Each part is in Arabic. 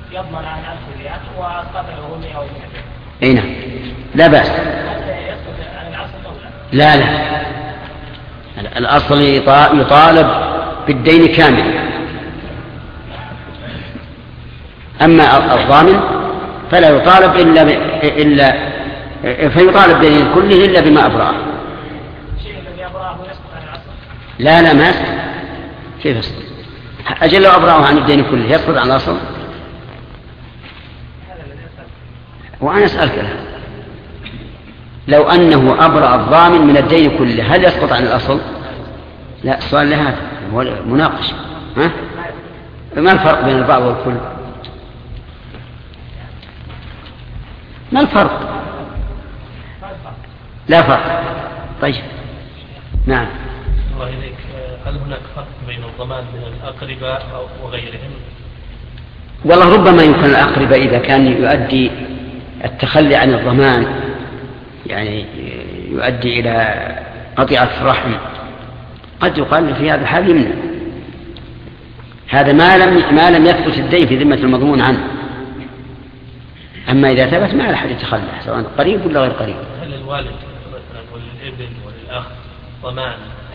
يضمن عن الكليات وقطعه 100 أو 200. أي نعم لا بأس. لا الأصل يطالب بالدين كاملا. أما الضامن فلا يطالب إلا فيطالب بالدين كله إلا بما أبرأه. لا ما يسقط. كيف يسقط؟ أجل لو أبرأه عن الدين كله يسقط عن الأصل. وأنا أسألك له لو أنه أبرأ الضامن من الدين كله هل يسقط عن الأصل؟ لا السؤال لهذا هو مناقش. ما الفرق بين البعض والكل؟ ما الفرق؟ لا فرق. طيب نعم. الله إليك، هل هناك فرق بين الضمان من الأقرباء وغيرهم؟ والله ربما يمكن الأقرباء إذا كان يؤدي التخلي عن الضمان يعني يؤدي إلى قطيعة الرحم قد يقال في هذا الحال يمنع. هذا ما لم يثبت الدين في ذمة المضمون عنه. أما إذا ثبت ما لحد يتخلى سواء قريب ولا غير قريب. هل الوالد مثلا والابن والأخ ضمان؟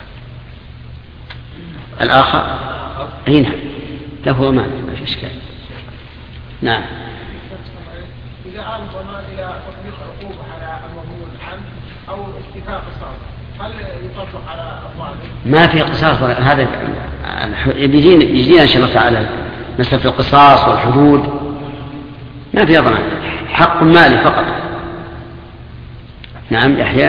الآخر هنا له ضمان ما في إشكال. نعم. إذا عاد ضمان إلى تطبيق عقوبة على المضمون عنه أو استيفاء قصاص هل يطبق على الضامن؟ ما في قصاص. هذا يجينا إن شاء الله تعالى مثل في القصاص والحدود ما في ضمان، حق مالي فقط. نعم يحيى.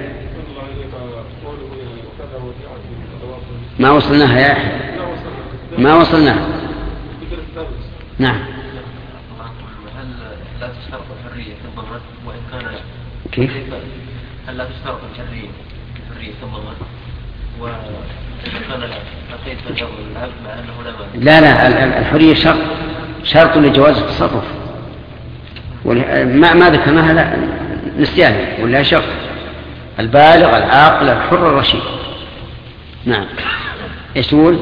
ما وصلناها يا يحيى ما وصلناها. نعم. هل لا تشترط الحرية في الضمان وإن كان كيف؟ هل لا تشترط الحرية في الضمان وإن كان القيد بالجر العبد مع أنه لا الحرية شرط لجواز التصرف. ما ذكرناها لا نسيان ولا شرط. البالغ العاقل الحر الرشيد. نعم. ايش تقول؟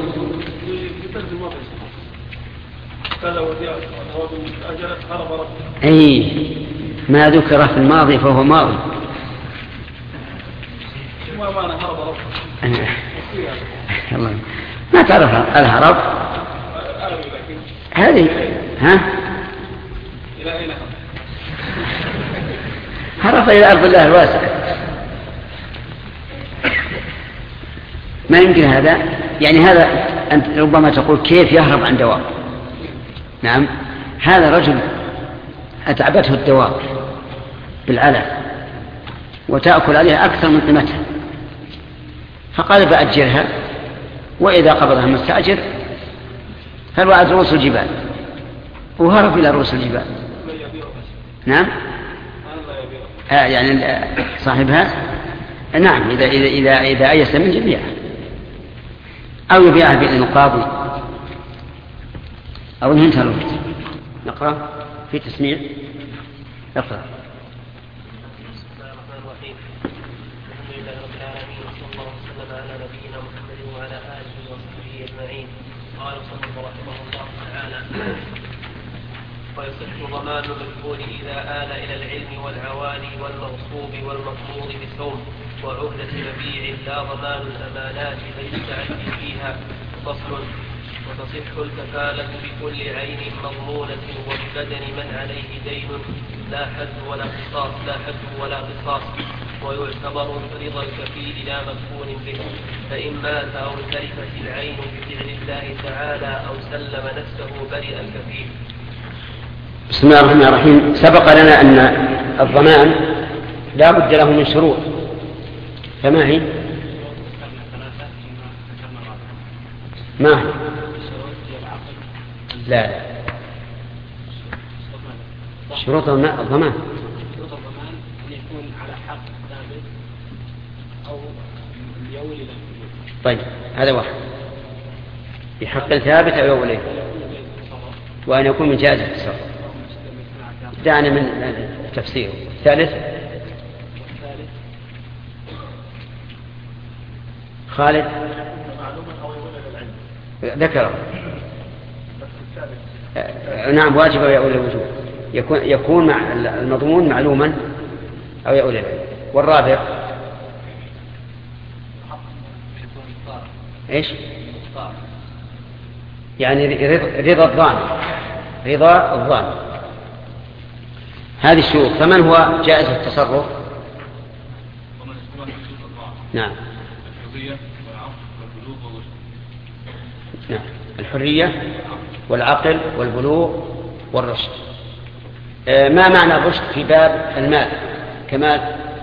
اي ما ذكر في الماضي فهو ماضي. ما تعرف الهرب هذه هرب إلى أرض الله الواسعة. ما يمكن هذا يعني هذا أنت ربما تقول كيف يهرب عن دواب. نعم هذا رجل أتعبته الدواب بالعلف وتأكل عليها أكثر من قيمتها فقال بأجرها وإذا قبضها مستأجر فالوعد رؤوس الجبال وهرب إلى رؤوس الجبال. نعم يعني صاحبها نعم إذا أيس من جميعها أو يبيعها بالنقاضي أو انتهى الوقت. نقرأ في تسميع. اقرأ. ويصح ضمان المجهول إذا آل إلى العلم والعوالي والمغصوب والمطلوب بالثوم وعهدة مبيع لا ضمان الأمانات فيستعد فيها. فصل. وتصح الكفالة بكل عين مضمونة وببدن من عليه دين لا حد ولا قصاص ويعتبر رضا الكفيل لا مكفول به فإن مات أو تلفت العين بفعل الله تعالى أو سلم نفسه برئ الكفيل. بسم الله الرحمن الرحيم. سبق لنا أن الضمان لا بد له من شروط فما هي؟ ما هي؟ لا شروط الضمان أن يكون على حق ثابت أو يول إلى طيب هذا واحد بحق ثابت أو يول إليه وأن يكون من جائز التصرف. دعنا من تفسيره. الثالث خالد ذكره نعم واجب أو يؤول الوجوب، يكون مع المضمون معلوما أو يؤول العلم. والرابع إيش؟ يعني رضا الظان، رضا الظان. هذه الشروط. فمن هو جائز التصرف؟ نعم نعم الحرية والعقل والبلوغ والرشد. ما معنى الرشد في باب المال؟ كمال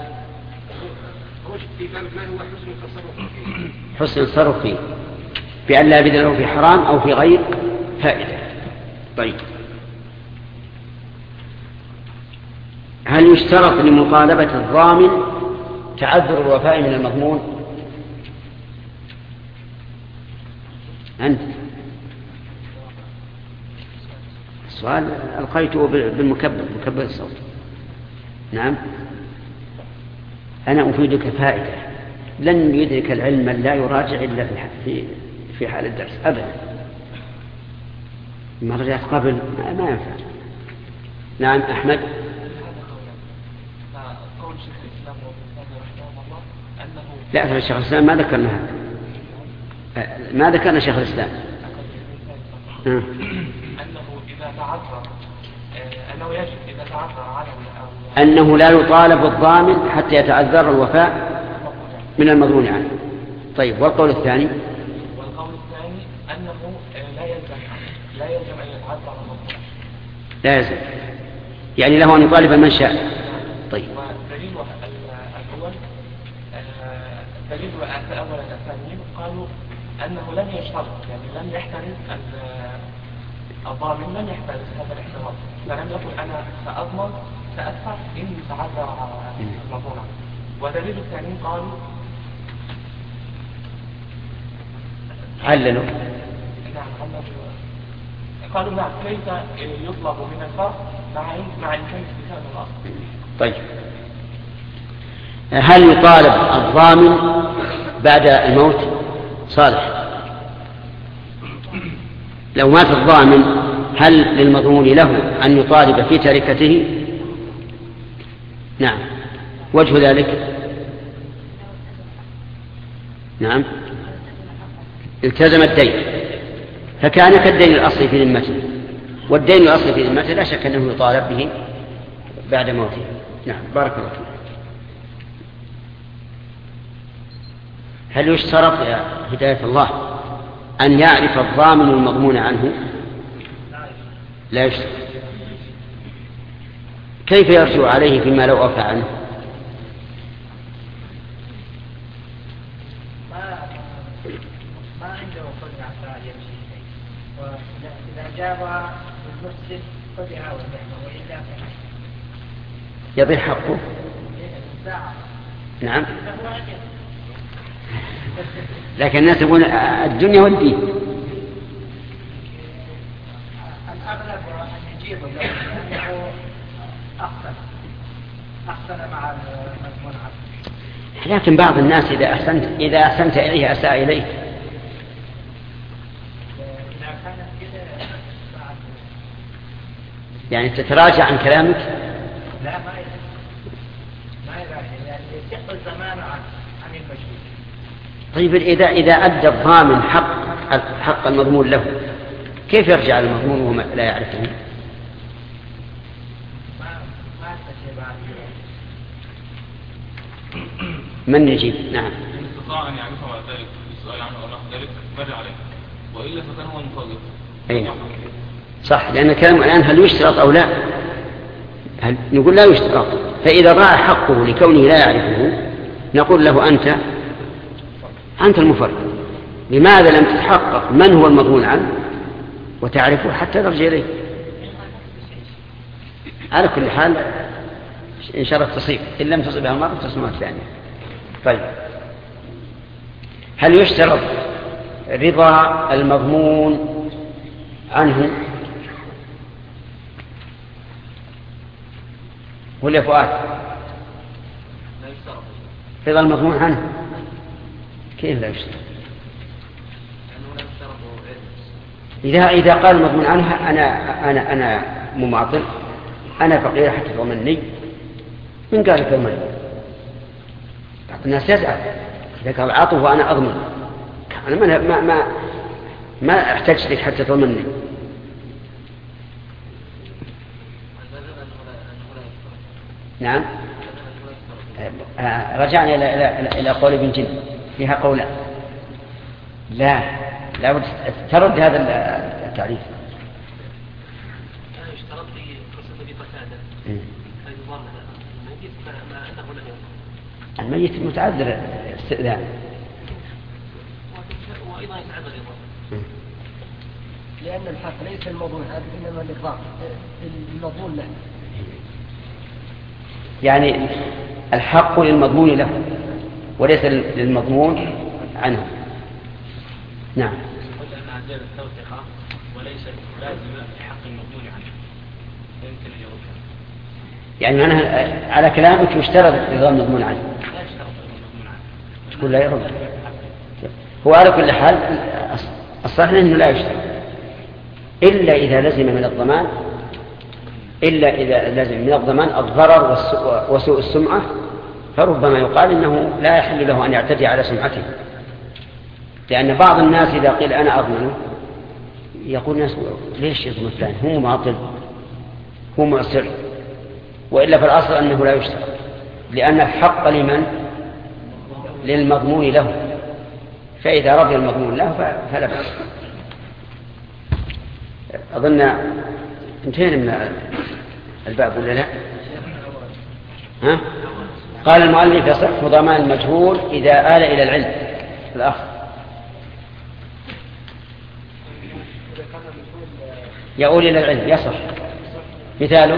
الرشد في باب المال هو حسن التصرف فيه، حسن التصرف فيه بأن لا يبذل له في حرام أو في غير فائدة. طيب، هل يشترط لمطالبة الضامن تعذر الوفاء من المضمون؟ أنت السؤال ألقيته بالمكبر الصوت. نعم أنا أفيدك فائدة. لن يدرك العلم من لا يراجع إلا في حال الدرس أبدا. ما رجعت قبل ما ينفع. نعم أحمد. لا شيخ الإسلام ما ذكرنا هذا، ما ذكرنا شيخ الإسلام أنه إذا تعذر أنه يجب إذا تعذر على أنه لا يطالب الضامن حتى يتعذر الوفاء من المضمون عنه. طيب، والقول الثاني؟ والقول الثاني أنه لا يلزم أن يتعذر المضمون. لا يلزم، يعني له أن يطالب من شاء. طيب، والدليل الأول دليل أولا الثانيين قالوا أنه لم يشترط، يعني لم يحترز الضامن، لم يحترز هذا الاحتراز، فلم يقل أنا سأدفع إن تعذر المضمون عنه. ودليل الثانيين عللوا. نعم قالوا نعم كيف يطلب من الفرد مع إمكان استثناء الأصل. طيب، هل يطالب الضامن بعد الموت؟ صالح، لو مات الضامن هل للمضمون له أن يطالب في تركته؟ نعم. وجه ذلك؟ نعم التزم الدين، فكان كالدين الأصلي في ذمته، والدين الأصلي في ذمته لا شك أنه يطالب به بعد موته. نعم بارك الله فيك. هل يشترط يا هداية الله أن يعرف الضامن المضمون عنه؟ لا يشترط. كيف يرجع عليه فيما لو أوفى عنه؟ ما عنده قدرة على يمشي، وإذا جاب المفسد خذها والنعمة، وإلا يضيع حقه. نعم، لكن الناس يقول الدنيا والدين. الأغلب أن يجيب لأنه أحسن مع المضمون عنه. لكن بعض الناس إذا أحسنت إليه أساء إليك. يعني تتراجع عن كلامك؟ لا ما يراجع، يعني يسق الزمان عن المشهور. طيب، إذا أدى الضامن حق المضمون له، كيف يرجع المضمون وهو لا يعرفه؟ ما استطيع بعد. من يجيب؟ نعم. إن استطاع أن يعرفه بعد ذلك السؤال عنه أو نحو ذلك رجع عليه، وإلا فكان هو المفاضل. أي صح، لأن الكلام الآن هل يشترط أو لا؟ نقول لا يشترط. فإذا ضاع حقه لكونه لا يعرفه نقول له أنت المفرد. لماذا لم تتحقق من هو المضمون عنه وتعرفه حتى ترجع إليه؟ على كل حال إن شاء الله تصيب، إن لم تصيبها المرة تصيبها الثانية. طيب، هل يشترط رضا المضمون عنه؟ قل يا فؤاد. رضا المضمون عنه كيف لا يشترط؟ إذا قال المضمون عنها أنا مماطل، أنا فقير حتى تضمني، من قال لك المال؟ الناس يزعل إذا قال عاطف وأنا أضمن، أنا ما أحتاج لك حتى تضمني. نعم. رجعنا إلى قول ابن جن فيها قولا. لا بد ترد هذا التعريف. اشترط في قصة أبي قتادة أن يضمن الميت ما أنه لم يضمن. الميت متعذر استئذان، وأيضا يتعذر يضمن، لأن الحق ليس المضمون هذا إنما الإقرار المضمون له، يعني الحق للمضمون له وليس للمضمون عنه. نعم. قلت أن عزيز التوثيقة وليس لازمة لحق المضمون عنه، يمكن أن يرد. يعني أنا على كلامك يشترط نظام المضمون عنه. لا يشترط المضمون عنه. تقول لا يرد. هو على كل حال الصحيح أنه لا يشترط إلا إذا لزم من الضمان، إلا إذا لزم من الضمان الضرر وسوء السمعة، فربما يقال إنه لا يحل له أن يعتدي على سمعته. لأن بعض الناس إذا قيل أنا أضمنه يقول الناس ليش يضمن فلان؟ هو معطل، هو معسر. وإلا في الأصل أنه لا يشترط، لأن الحق لمن؟ للمضمون له، فإذا رضي المضمون له فلا بأس. أظن انتهينا من الباب ولا لا؟ ها؟ قال المؤلف يصح ضمان المجهول إذا آل إلى العلم. الأخ يؤول إلى العلم يصح. مثاله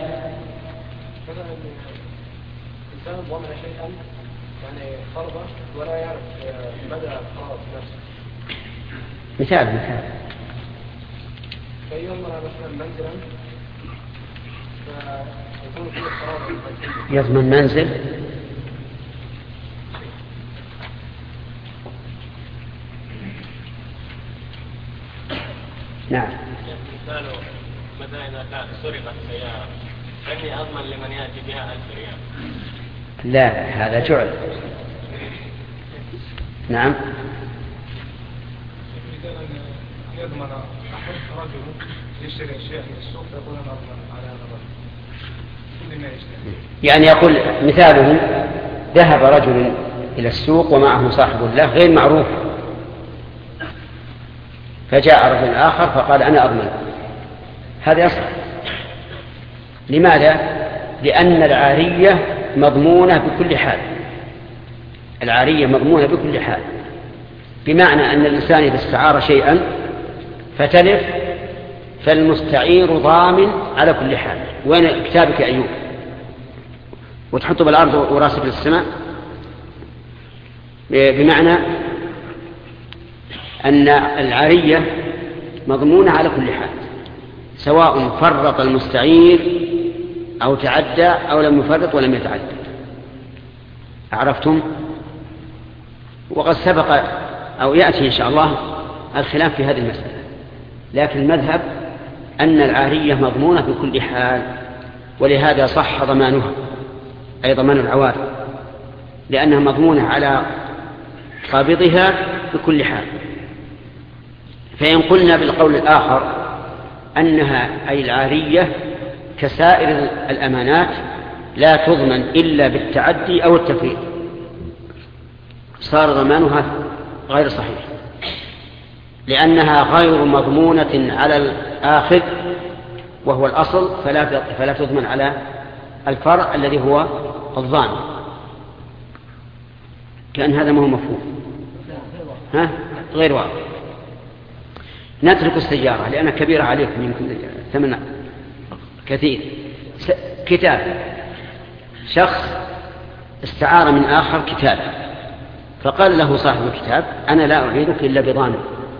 إنسان ضمن شيئا يعني فرضا ولا يعرف مدى الخلاص نفسه. مثال فيضمن مثلا منزلا فيكون فيه الخلاص. يضمن منزل. نعم. مثاله مثلا إذا كانت سرقت سيارة فإني أضمن لمن يأتي بها 1000 ريال. لا هذا جعل. نعم. يضمن أحد رجل يشتري أشياء في السوق يقول أنا أضمن على هذا الرجل كل ما يشتري. يعني يقول مثاله ذهب رجل إلى السوق ومعه صاحب له غير معروف، فجاء رجل آخر فقال أنا أضمن. هذا يصح. لماذا؟ لأن العارية مضمونة بكل حال. العارية مضمونة بكل حال، بمعنى أن الإنسان إذا استعار شيئا فتلف فالمستعير ضامن على كل حال. وين كتابك يا أيوب؟ وتحطه بالأرض وراسك للسماء. بمعنى أن العارية مضمونة على كل حال، سواء فرط المستعير أو تعدى أو لم يفرط ولم يتعدى. عرفتم؟ وقد سبق أو يأتي إن شاء الله الخلاف في هذه المسألة، لكن المذهب أن العارية مضمونة بكل حال، ولهذا صح ضمانها أي ضمان العوارض، لأنها مضمونة على قابضها بكل حال. فإن قلنا بالقول الآخر أنها أي العارية كسائر الأمانات لا تضمن إلا بالتعدي أو التفريط، صار ضمانها غير صحيح، لأنها غير مضمونة على الآخذ وهو الأصل، فلا تضمن على الفرع الذي هو الضامن. كأن هذا ما هو مفهوم. ها؟ غير واضح. نترك السيارة لأنها كبيرة عليكم، يمكن ثمنها كثير. كتاب، شخص استعار من آخر كتاب، فقال له صاحب الكتاب أنا لا أعيدك إلا بضامن.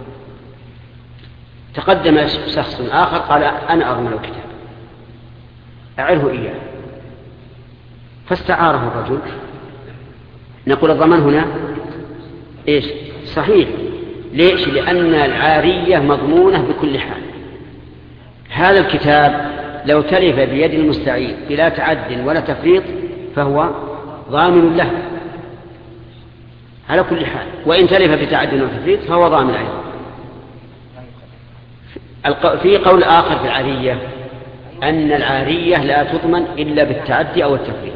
تقدم شخص آخر قال أنا أضمن الكتاب أعره إياه، فاستعاره الرجل. نقول الضمان هنا إيش؟ صحيح، ليش؟ لأن العارية مضمونة بكل حال. هذا الكتاب لو تلف بيد المستعير بلا تعد ولا تفريط فهو ضامن له على كل حال، وإن تلف بتعد وتفريط فهو ضامن أيضا. في قول آخر في العارية أن العارية لا تضمن إلا بالتعدي أو التفريط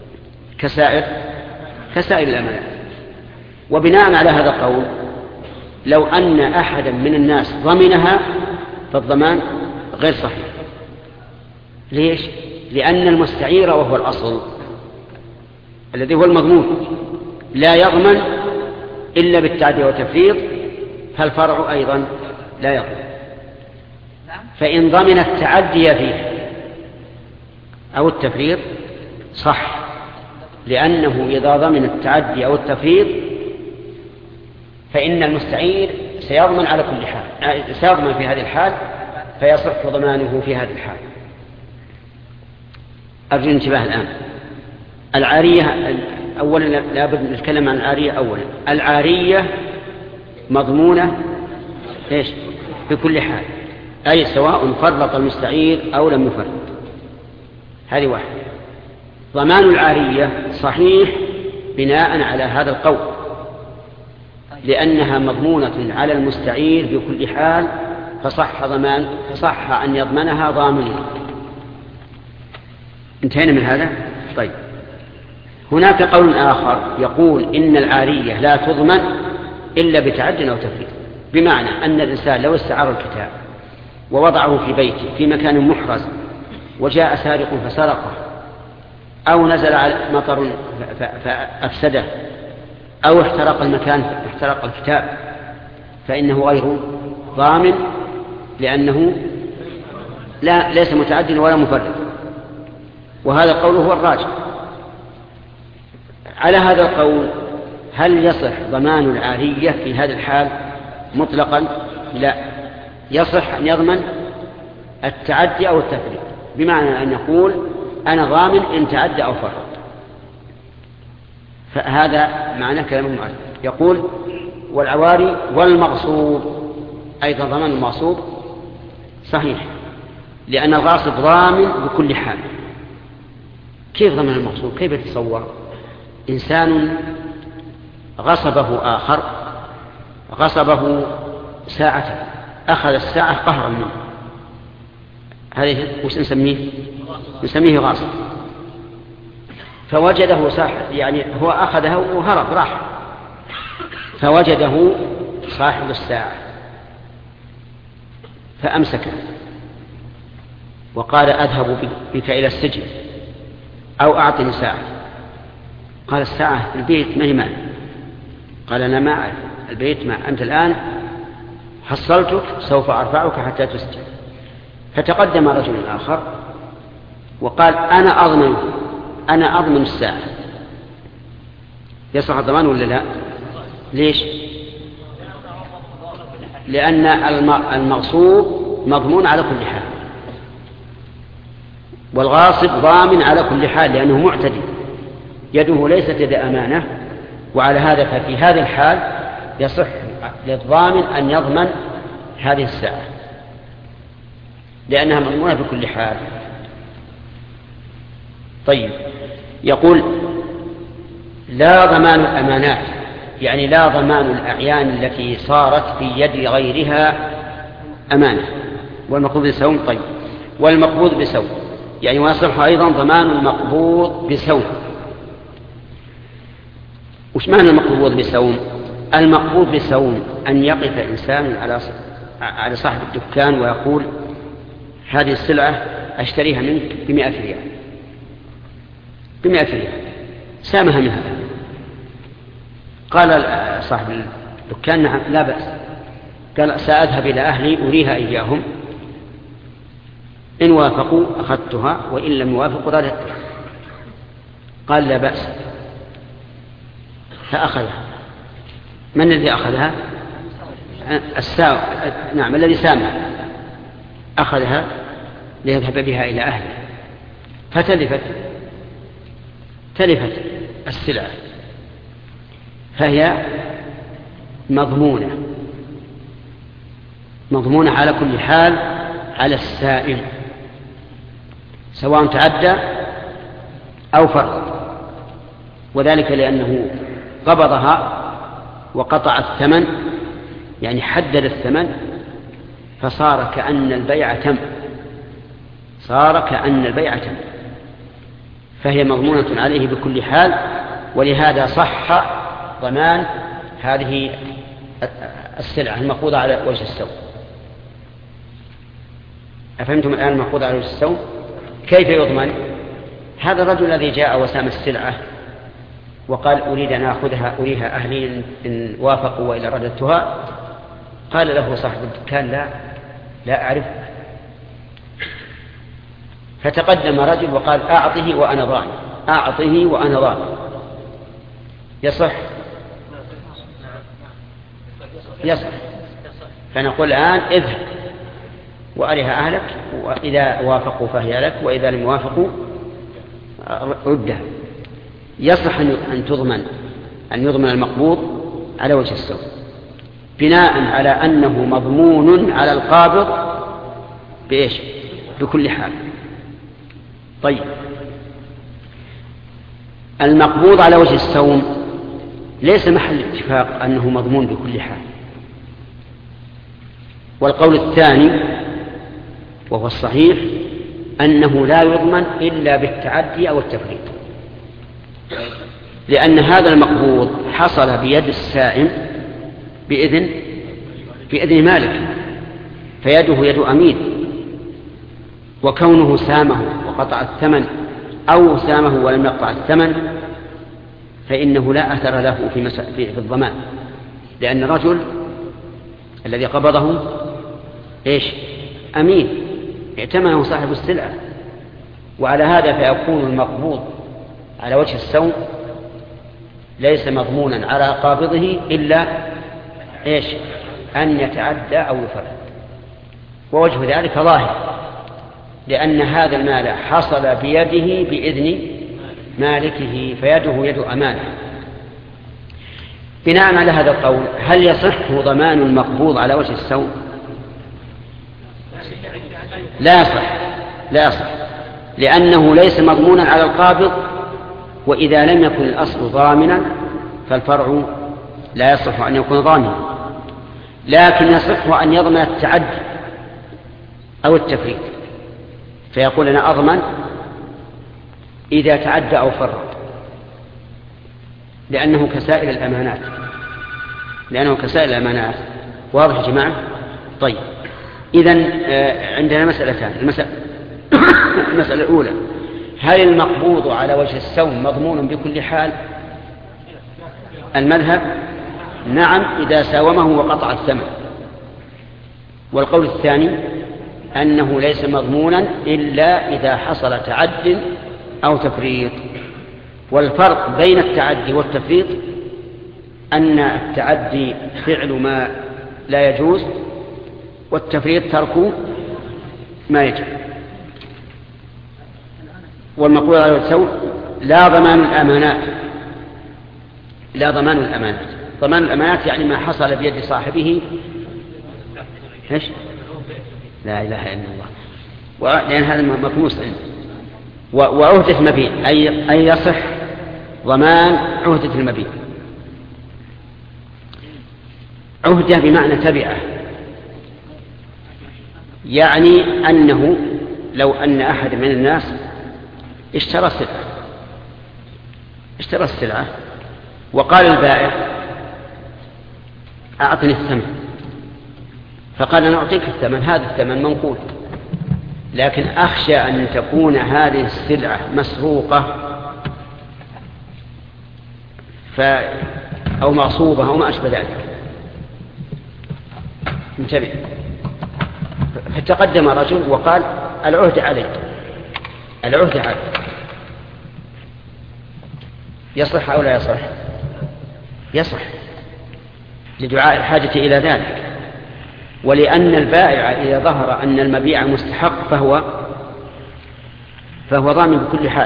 كسائر الأمانات. وبناء على هذا القول لو أن أحدا من الناس ضمنها فالضمان غير صحيح. ليش؟ لأن المستعير وهو الأصل الذي هو المضمون لا يضمن إلا بالتعدي والتفريط، فالفرع أيضا لا يضمن. فإن ضمن التعدي فيه أو التفريط صح، لأنه إذا ضمن التعدي أو التفريط فإن المستعير سيضمن على كل حال، سيضمن في هذه الحال فيصح ضمانه في هذه الحال. أرجو الانتباه الآن. العارية أولا لا بد نتكلم عن العارية أولا. العارية مضمونة إيش؟ بكل حال، أي سواء فرط المستعير أو لم يفرط. هذه واحدة. ضمان العارية صحيح بناء على هذا القول، لأنها مضمونة على المستعير بكل حال فصح أن يضمنها ضامن. انتهينا من هذا؟ طيب، هناك قول آخر يقول إن العارية لا تضمن إلا بتعد أو تفريط، بمعنى أن الإنسان لو استعار الكتاب ووضعه في بيته في مكان محرز وجاء سارق فسرقه، أو نزل على مطر فأفسده، أو احترق المكان احترق الكتاب، فإنه غير ضامن، لأنه ليس متعد ولا مفرط. وهذا القول هو الراجح. على هذا القول هل يصح ضمان العارية في هذا الحال مطلقا؟ لا، يصح أن يضمن التعدي أو التفريط، بمعنى أن يقول أنا ضامن إن تعدى أو فرط. فهذا معنى كلام المؤلف. يقول والعواري والمغصوب أيضا ضمان المغصوب صحيح، لأن الغاصب ضامن بكل حال. كيف ضمن المغصوب؟ كيف يتصور؟ إنسان غصبه آخر، غصبه ساعة، أخذ الساعة قهرا منه، هذه وش نسميه؟ نسميه غاصب. فوجده يعني هو أخذها وهرب راح، فوجده صاحب الساعة فأمسكه وقال أذهب بك إلى السجن أو أعطني ساعة. قال الساعة في البيت ما هي معي. قال أنا ما أعرف البيت مع أنت الآن حصلتك سوف أرفعك حتى تسجن. فتقدم رجل آخر وقال أنا أضمن الساعة. يصح الضمان ولا لا؟ ليش؟ لأن المغصوب مضمون على كل حال، والغاصب ضامن على كل حال لأنه معتدي، يده ليست يد أمانة. وعلى هذا ففي هذا الحال يصح للضامن أن يضمن هذه الساعة لأنها مضمونة بكل حال. طيب، يقول لا ضمان الأمانات، يعني لا ضمان الأعيان التي صارت في يد غيرها أمانة. والمقبوض بسوم. طيب، والمقبوض بسوم يعني ويصح أيضا ضمان المقبوض بسوم. وش معنى المقبوض بسوم؟ المقبوض بسوم أن يقف إنسان على صاحب الدكان ويقول هذه السلعة أشتريها منك ب100 ريال، ب100 ريال، سامها منها. قال صاحب الدكان نعم لا بأس. قال سأذهب إلى أهلي أريها إياهم، إن وافقوا أخذتها وإن لم يوافقوا رددتها. قال لا بأس، فأخذها. من الذي أخذها؟ نعم الذي سامها أخذها ليذهب بها إلى أهله، فتلفت السلعة، فهي مضمونة مضمونة على كل حال على السائل، سواء تعدى أو فرط، وذلك لأنه قبضها وقطع الثمن، يعني حدد الثمن، فصار كأن البيع تم، فهي مضمونة عليه بكل حال، ولهذا صح ضمان هذه السلعة المقبوضة على وجه السوء. أفهمتم الآن المقبوضة على وجه السوء؟ كيف يضمن؟ هذا الرجل الذي جاء وسام السلعة وقال أريد أن أخذها أريها أهلي إن وافقوا وإلا رددتها، قال له صاحب الدكان لا أعرف، فتقدم رجل وقال أعطه وأنا ضامن، يصح؟ فنقول الآن اذهب وأرها أهلك، وإذا وافقوا فهي لك، وإذا لم يوافقوا ردها. يصح أن يضمن المقبوض على وجه السوء بناء على أنه مضمون على القابض بإيش؟ بكل حال. طيب، المقبوض على وجه السوم ليس محل اتفاق أنه مضمون بكل حال، والقول الثاني وهو الصحيح أنه لا يضمن إلا بالتعدي أو التفريط، لأن هذا المقبوض حصل بيد السائم بإذن مالك، فيده يد أمين، وكونه سامه وقطع الثمن أو سامه ولم يقطع الثمن فإنه لا أثر له في الضمان، لأن الرجل الذي قبضه أمين ائتمنه صاحب السلعة، وعلى هذا فيكون المقبوض على وجه السوم ليس مضمونا على قابضه إلا أن يتعدى أو يفرط. ووجه ذلك ظاهر، لأن هذا المال حصل بيده بإذن مالكه، فيده يد أمانة. بناء على هذا القول هل يصح ضمان المقبوض على وجه السوم؟ لا يصح، لأنه ليس مضمونا على القابض، وإذا لم يكن الأصل ضامنا فالفرع لا يصح أن يكون ضامنا، لكن يصح أن يضمن التعدي أو التفريط، فيقول أنا أضمن إذا تعدى أو فرط، لأنه كسائر الأمانات. واضح يا جماعة؟ طيب، إذن عندنا مسألتان. المسألة الأولى، هل المقبوض على وجه السوم مضمون بكل حال؟ المذهب نعم إذا ساومه وقطع الثمن. والقول الثاني أنه ليس مضمونا إلا إذا حصل تعد أو تفريط. والفرق بين التعدي والتفريط أن التعدي فعل ما لا يجوز، والتفريط ترك ما يجب. والمقبوض على وجه السوم لا ضمان الأمانات. ضمان الأمانات يعني ما حصل بيد صاحبه لا إله إلا الله، لأن هذا مكنوس وعهدة المبيع، أي يصح ضمان عهدة المبيع. عهدة بمعنى تبعه، يعني أنه لو أن أحد من الناس اشترى السلعة وقال البائع أعطني الثمن، فقال أنا أعطيك الثمن، هذا الثمن منقول، لكن أخشى أن تكون هذه السلعة مسروقة أو مغصوبة أو ما أشبه ذلك. انتبه. فتقدم رجل وقال العهد علي. يصح أو لا يصح؟ يصح لدعاء الحاجة إلى ذلك، ولأن البائع إذا ظهر أن المبيع مستحق فهو ضامن بكل حال.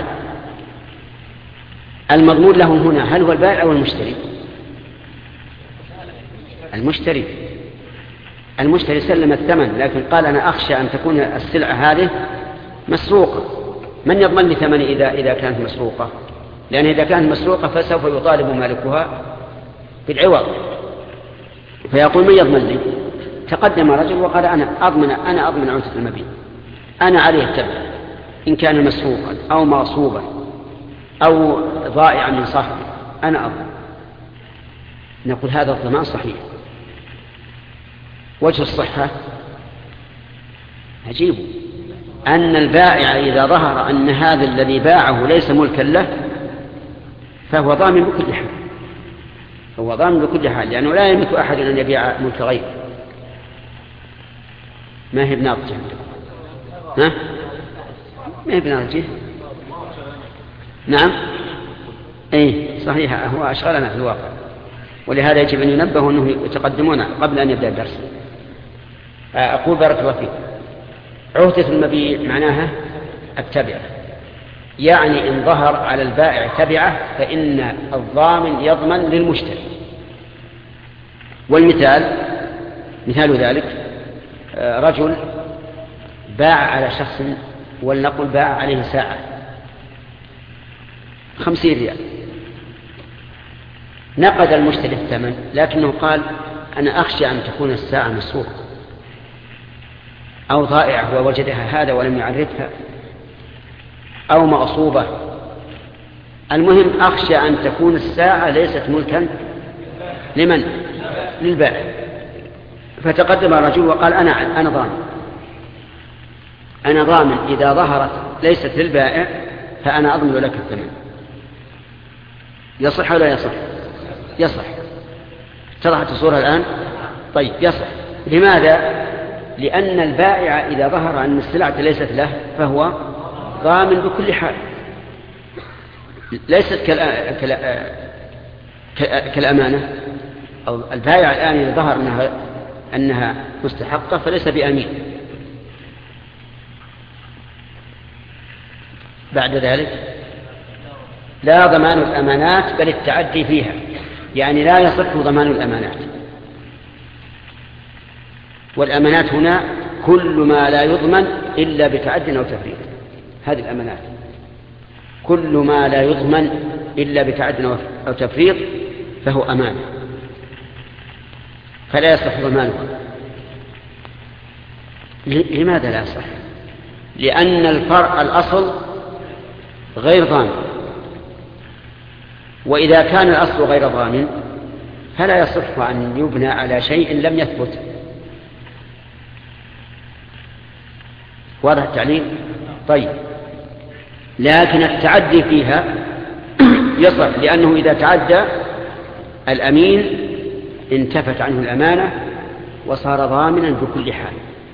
المضمون له هنا هل هو البائع أو المشتري؟ المشتري، المشتري سلم الثمن لكن قال أنا أخشى أن تكون السلعة هذه مسروقة، من يضمن لي ثمن إذا كانت مسروقة؟ لأن إذا كانت مسروقة فسوف يطالب مالكها بالعوض، فيقول من يضمن لي؟ تقدم رجل وقال أنا أضمن عودة المبيع، أنا عليه التبع إن كان مسروقا أو مغصوبا أو ضائعا من صاحبه أنا أضمن. نقول هذا الضمان صحيح. وجه الصحة عجيب، أن البائع إذا ظهر أن هذا الذي باعه ليس ملكا له فهو ضامن بكل حال، هو ضامن بكل حال، لأنه لا يملك أحد أن يبيع ملك غيره. ما هي بناضجة؟ ها؟ ما هي بناضجة؟ نعم أي صحيح، هو أشغلنا في الواقع، ولهذا يجب أن ينبهوا أنه يتقدمون قبل أن يبدأ الدرس. أقول بارك الله فيك، عهدة المبيع معناها التبعة، يعني إن ظهر على البائع تبعة فإن الضامن يضمن للمشتري. والمثال مثال ذلك رجل باع على شخص، ولنقل باع عليه ساعة 50 ريال، نقد المشتري الثمن لكنه قال أنا أخشى أن تكون الساعة مسروقة أو ضائعة ووجدها هذا ولم يعرفها أو مغصوبة، المهم أخشى أن تكون الساعة ليست ملكا لمن؟ للبائع. فتقدم الرجل وقال أنا ضامن إذا ظهرت ليست للبائع فأنا أضمن لك الثمن. يصح ولا يصح؟ يصح. اتضحت الصورة الآن؟ طيب يصح. لماذا؟ لأن البائع إذا ظهر أن السلعة ليست له فهو ضامن بكل حال، ليست كالأمانة. أو البائع الآن إذا ظهر أنها مستحقة فليس بأمين. بعد ذلك لا ضمان الأمانات بل التعدي فيها، يعني لا يصح ضمان الأمانات. والأمانات هنا كل ما لا يضمن إلا بتعد أو تفريط، هذه الأمانات كل ما لا يضمن إلا بتعد أو تفريط فهو أمانة، فلا يصح ضمانها. لماذا لا يصح؟ لأن الأصل غير ضامن، وإذا كان الأصل غير ضامن فلا يصح أن يبنى على شيء لم يثبت. واضح التعليل؟ طيب، لكن التعدي فيها يصح، لأنه إذا تعدى الأمين انتفت عنه الأمانة وصار ضامنا بكل حال،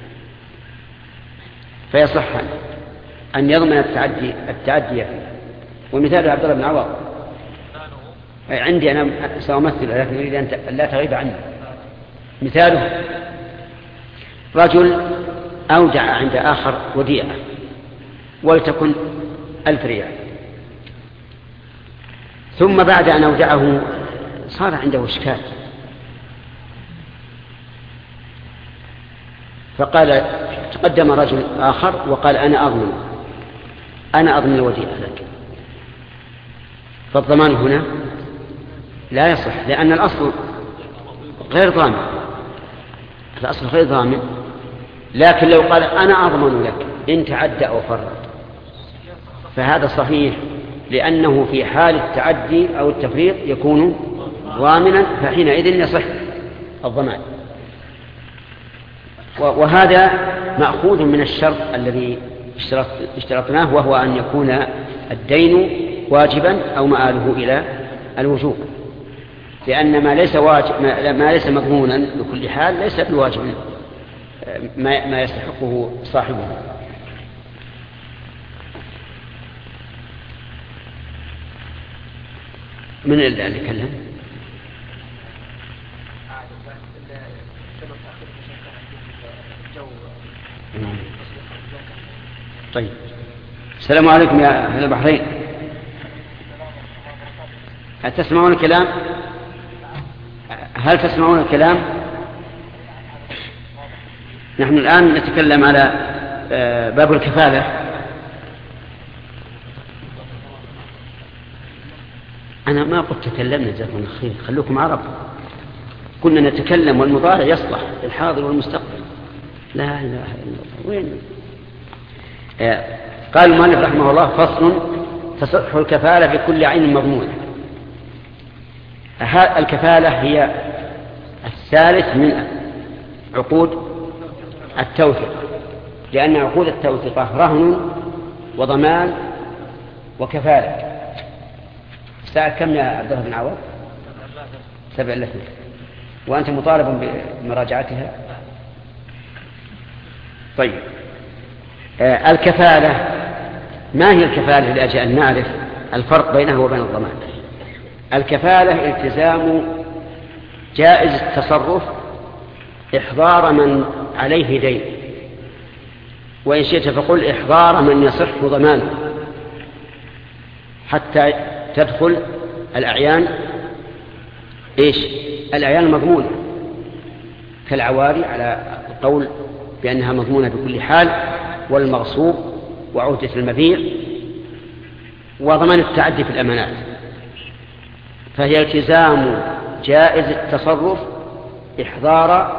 فيصح أن يضمن التعدي فيه. ومثال عبد الله بن عوض عندي أنا سأمثل لكن أريد أن لا تغيب عني. مثاله رجل أودع عند آخر وديعة ولتكن 1000 ريال، ثم بعد أن أودعه صار عنده إشكال، فقال تقدم رجل آخر وقال أنا أضمن الوديعة لك، فالضمان هنا لا يصح، لأن الأصل غير ضامن، الأصل غير ضامن. لكن لو قال أنا أضمن لك إن تعدى أو فرط فهذا صحيح، لأنه في حال التعدي أو التفريط يكون ضامنا، فحينئذ يصح الضمان. وهذا مأخوذ من الشرط الذي اشترطناه، وهو أن يكون الدين واجبا أو مآله إلى الوجوب، لأن ما ليس مضمونا بكل حال ليس بواجب ما يستحقه صاحبه. من اللي كلم؟ طيب، السلام عليكم يا أهل البحرين، هل تسمعون الكلام؟ نحن الآن نتكلم على باب الكفالة. أنا ما قلت تكلمنا جزاكم الله خير، خلوكم عرب. كنا نتكلم والمضارع يصلح الحاضر والمستقبل. لا إله إلا الله. وين؟ قال المؤلف رحمه الله: فصل: تصح الكفالة بكل عين مضمونة. الكفالة هي الثالث من عقود التوثيق، لأن عقود التوثيق رهن وضمان وكفالة. الساعة كم يا عبد الله بن عوض؟ 7:02. وأنت مطالب بمراجعتها. طيب، الكفالة، ما هي الكفالة لأجل أن نعرف الفرق بينها وبين الضمان؟ الكفالة التزام جائز التصرف إحضار من عليه دين، وإن شئت فقل إحضار من يصح ضمانه حتى تدخل الأعيان الأعيان المضمونة كالعواري على القول بأنها مضمونة بكل حال، والمغصوب، وعهدة المبيع، وضمان التعدي في الأمانات. فهي التزام جائز التصرف إحضار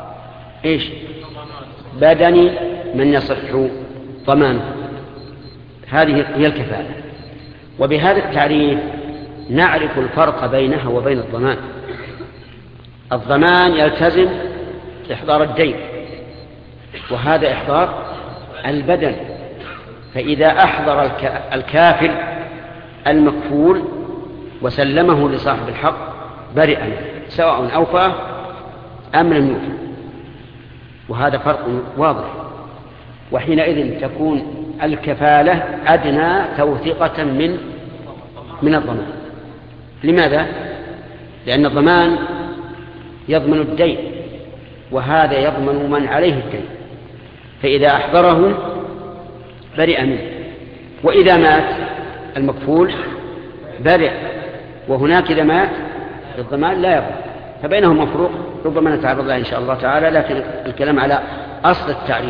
بدن من يصح ضمانه. هذه هي الكفالة. وبهذا التعريف نعرف الفرق بينها وبين الضمان. الضمان يلتزم إحضار الدين، وهذا إحضار البدن. فإذا أحضر الكافل المكفول وسلمه لصاحب الحق برئ منه، سواء أوفى أم لم يوفى. وهذا فرق واضح. وحينئذ تكون الكفالة أدنى توثيقة من الضمان. لماذا؟ لأن الضمان يضمن الدين، وهذا يضمن من عليه الدين، فإذا أحضره برئ منه. وإذا مات المكفول برئ، وهناك إذا مات الضمان لا يضمن. فبينهم مفروق ربما نتعرض له إن شاء الله تعالى، لكن الكلام على أصل التعريف.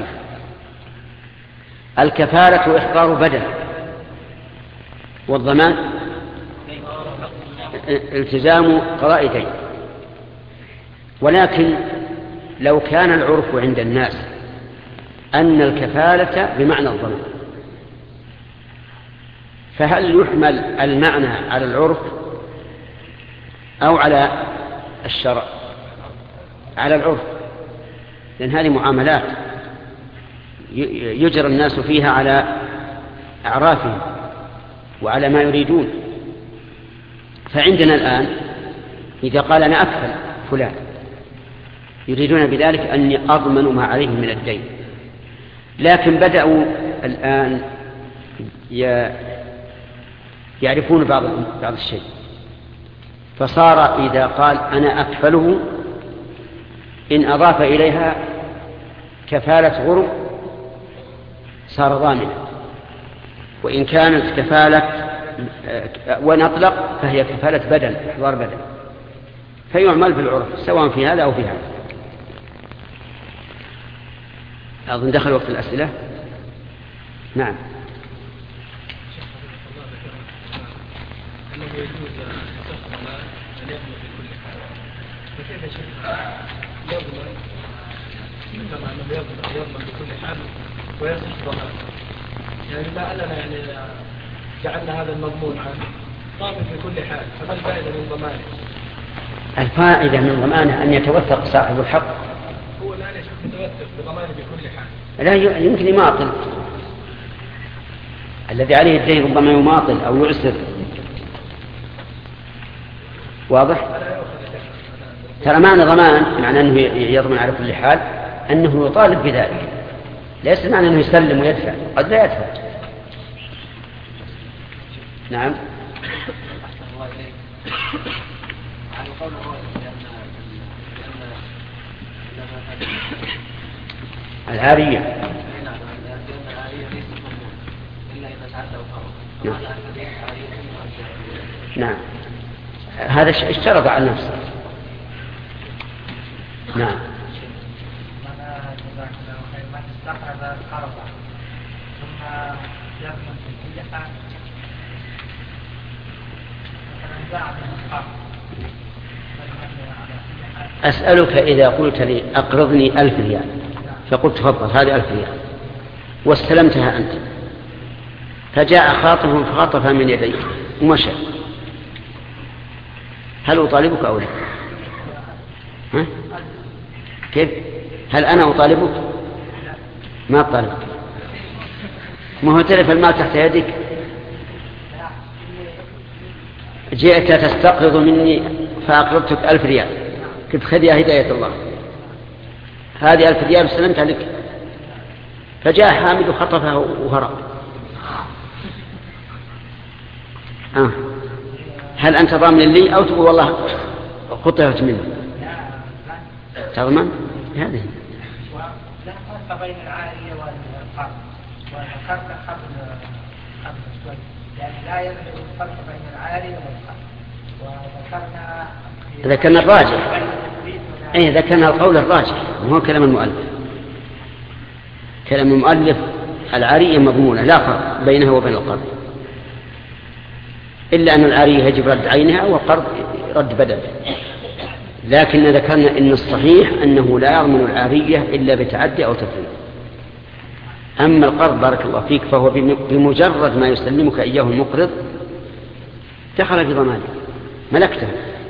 الكفالة إحضار بدن، والضمان التزام قضاء دين. ولكن لو كان العرف عند الناس أن الكفالة بمعنى الضمان، فهل يحمل المعنى على العرف أو على الشرع؟ على العرف، لأن هذه معاملات يجرى الناس فيها على أعرافهم وعلى ما يريدون. فعندنا الآن إذا قال أنا أكفل فلان، يريدون بذلك أن أضمن ما عليه من الدين. لكن بدأوا الآن يعرفون بعض الشيء، فصار إذا قال أنا أكفله إن أضاف إليها كفالة غرم صار ضامنا، وإن كانت كفالة ونطلق فهي كفالة بدن، إحضار بدن. فيعمل بالعرف سواء في هذا أو في هذا. أظن دخل وقت الأسئلة. نعم. أنه يجوز أن يضمن في كل حال، فكيف يا شيخ يضمن كما أنه يضمن بكل حال ويصح ضمان؟ يعني لا أننا يعني جعلنا هذا المضمون ضامن في كل حال، فما الفائدة من ضمانه؟ الفائدة من ضمانه أن يتوثق صاحب الحق. هو الآن يا شيخ يتوثق بضمانه بكل حال. لا يمكن يماطل، الذي عليه الدين ربما يماطل أو يعسر. واضح؟ ترى معنى ضمان معنى أنه يضمن على كل حال أنه يطالب بذلك، ليس معنى أنه يسلم ويدفع، قد لا يدفع. نعم. العارية. نعم. هذا اشترط على نفسه. نعم. صاحب القرضة ثم يضمن في كل حال مثلا باع بالقرض أسألك إذا قلت لي أقرضني 1000 ريال فقلت تفضل هذه 1000 ريال واستلمتها أنت، فجاء خاطف فخطفها من يديك ومشى، هل أطالبك أو لا؟ ها؟ كيف؟ هل أنا أطالبك؟ ما أطالبك، ما هو تلف المال تحت يدك، جئت تستقرض مني فأقرضتك 1000 ريال، قلت خذ يا هداية الله هذه 1000 ريال وسلمتها لك، فجاء حامد وخطفها وهرب، هل أنت ضامن لي أو تقول والله خطفت مني؟ تضمن؟ هذه لا فرق بين العارية والقرض، والقرض قبل شوي يعني لا يوجد فرق بين العارية والقرض، ذكرنا الراجح، ذكرنا القول الراجح وهو كلام المؤلف. كلام المؤلف العارية مضمونة لا فرق بينها وبين القرض، إلا أن العارية يجب رد عينها والقرض رد بدل، لكن ذكرنا إن الصحيح أنه لا يضمن العارية إلا بتعدي أو تفريط. أما القرض بارك الله فيك فهو بمجرد ما يسلمك إياه المقرض دخل في ضمانه ملكته،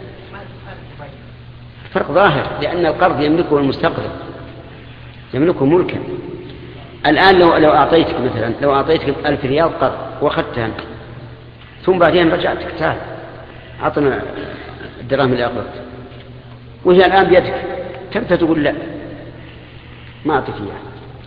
فرق ظاهر، لأن القرض يملكه المستقرض، يملكه ملكا. الآن لو أعطيتك مثلا 1000 ريال قرض وأخذتها أنت ثم بعدين رجعتك تعال أعطنا الدراهم اللي أقرضت وهي الآن بيدك، تبدأ تقول لا ما أعطيك إياها.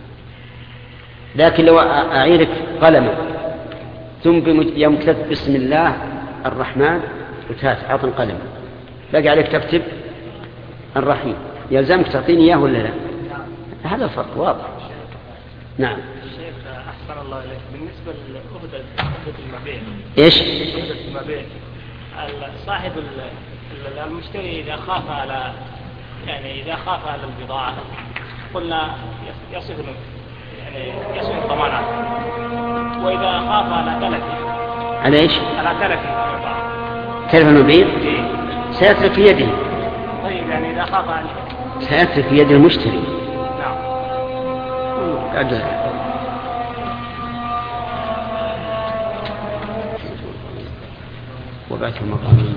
لكن لو أعيرك قلما ثم يوم كتبت بسم الله الرحمن وتات أعطن قلم باقي عليك تكتب الرحيم، يلزمك تعطيني إياه ولا لا؟ هذا الفرق واضح. نعم. الشيخ أحسن الله إليك، بالنسبة لأهدة المبيع إيش؟ أهدة المبيع صاحب المشتري إذا خاف على البضاعة قلنا يصف الضمان عنه، وإذا خاف على تلفه على إيش؟ على تلف البضاعة تلف المبيع سيترك في يده. طيب يعني إذا خاف عليه سيترك في يد المشتري. نعم. وبعثه مقام.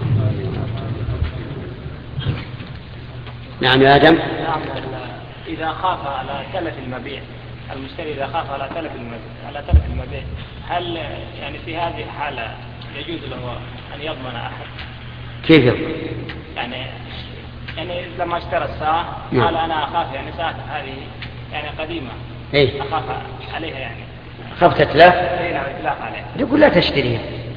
نعم يا آدم. نعم. إذا خاف على تلف المبيع، المشتري إذا خاف على تلف المبيع هل يعني في هذه الحالة يجوز له أن يضمن أحد؟ كيف يضمن؟ يعني لما اشترى الساعة قال أنا أخاف يعني ساعة هذه يعني قديمة أخاف عليها يعني خفت تتلاف؟ نعم تتلاف عليها، يقول لا تشتريها.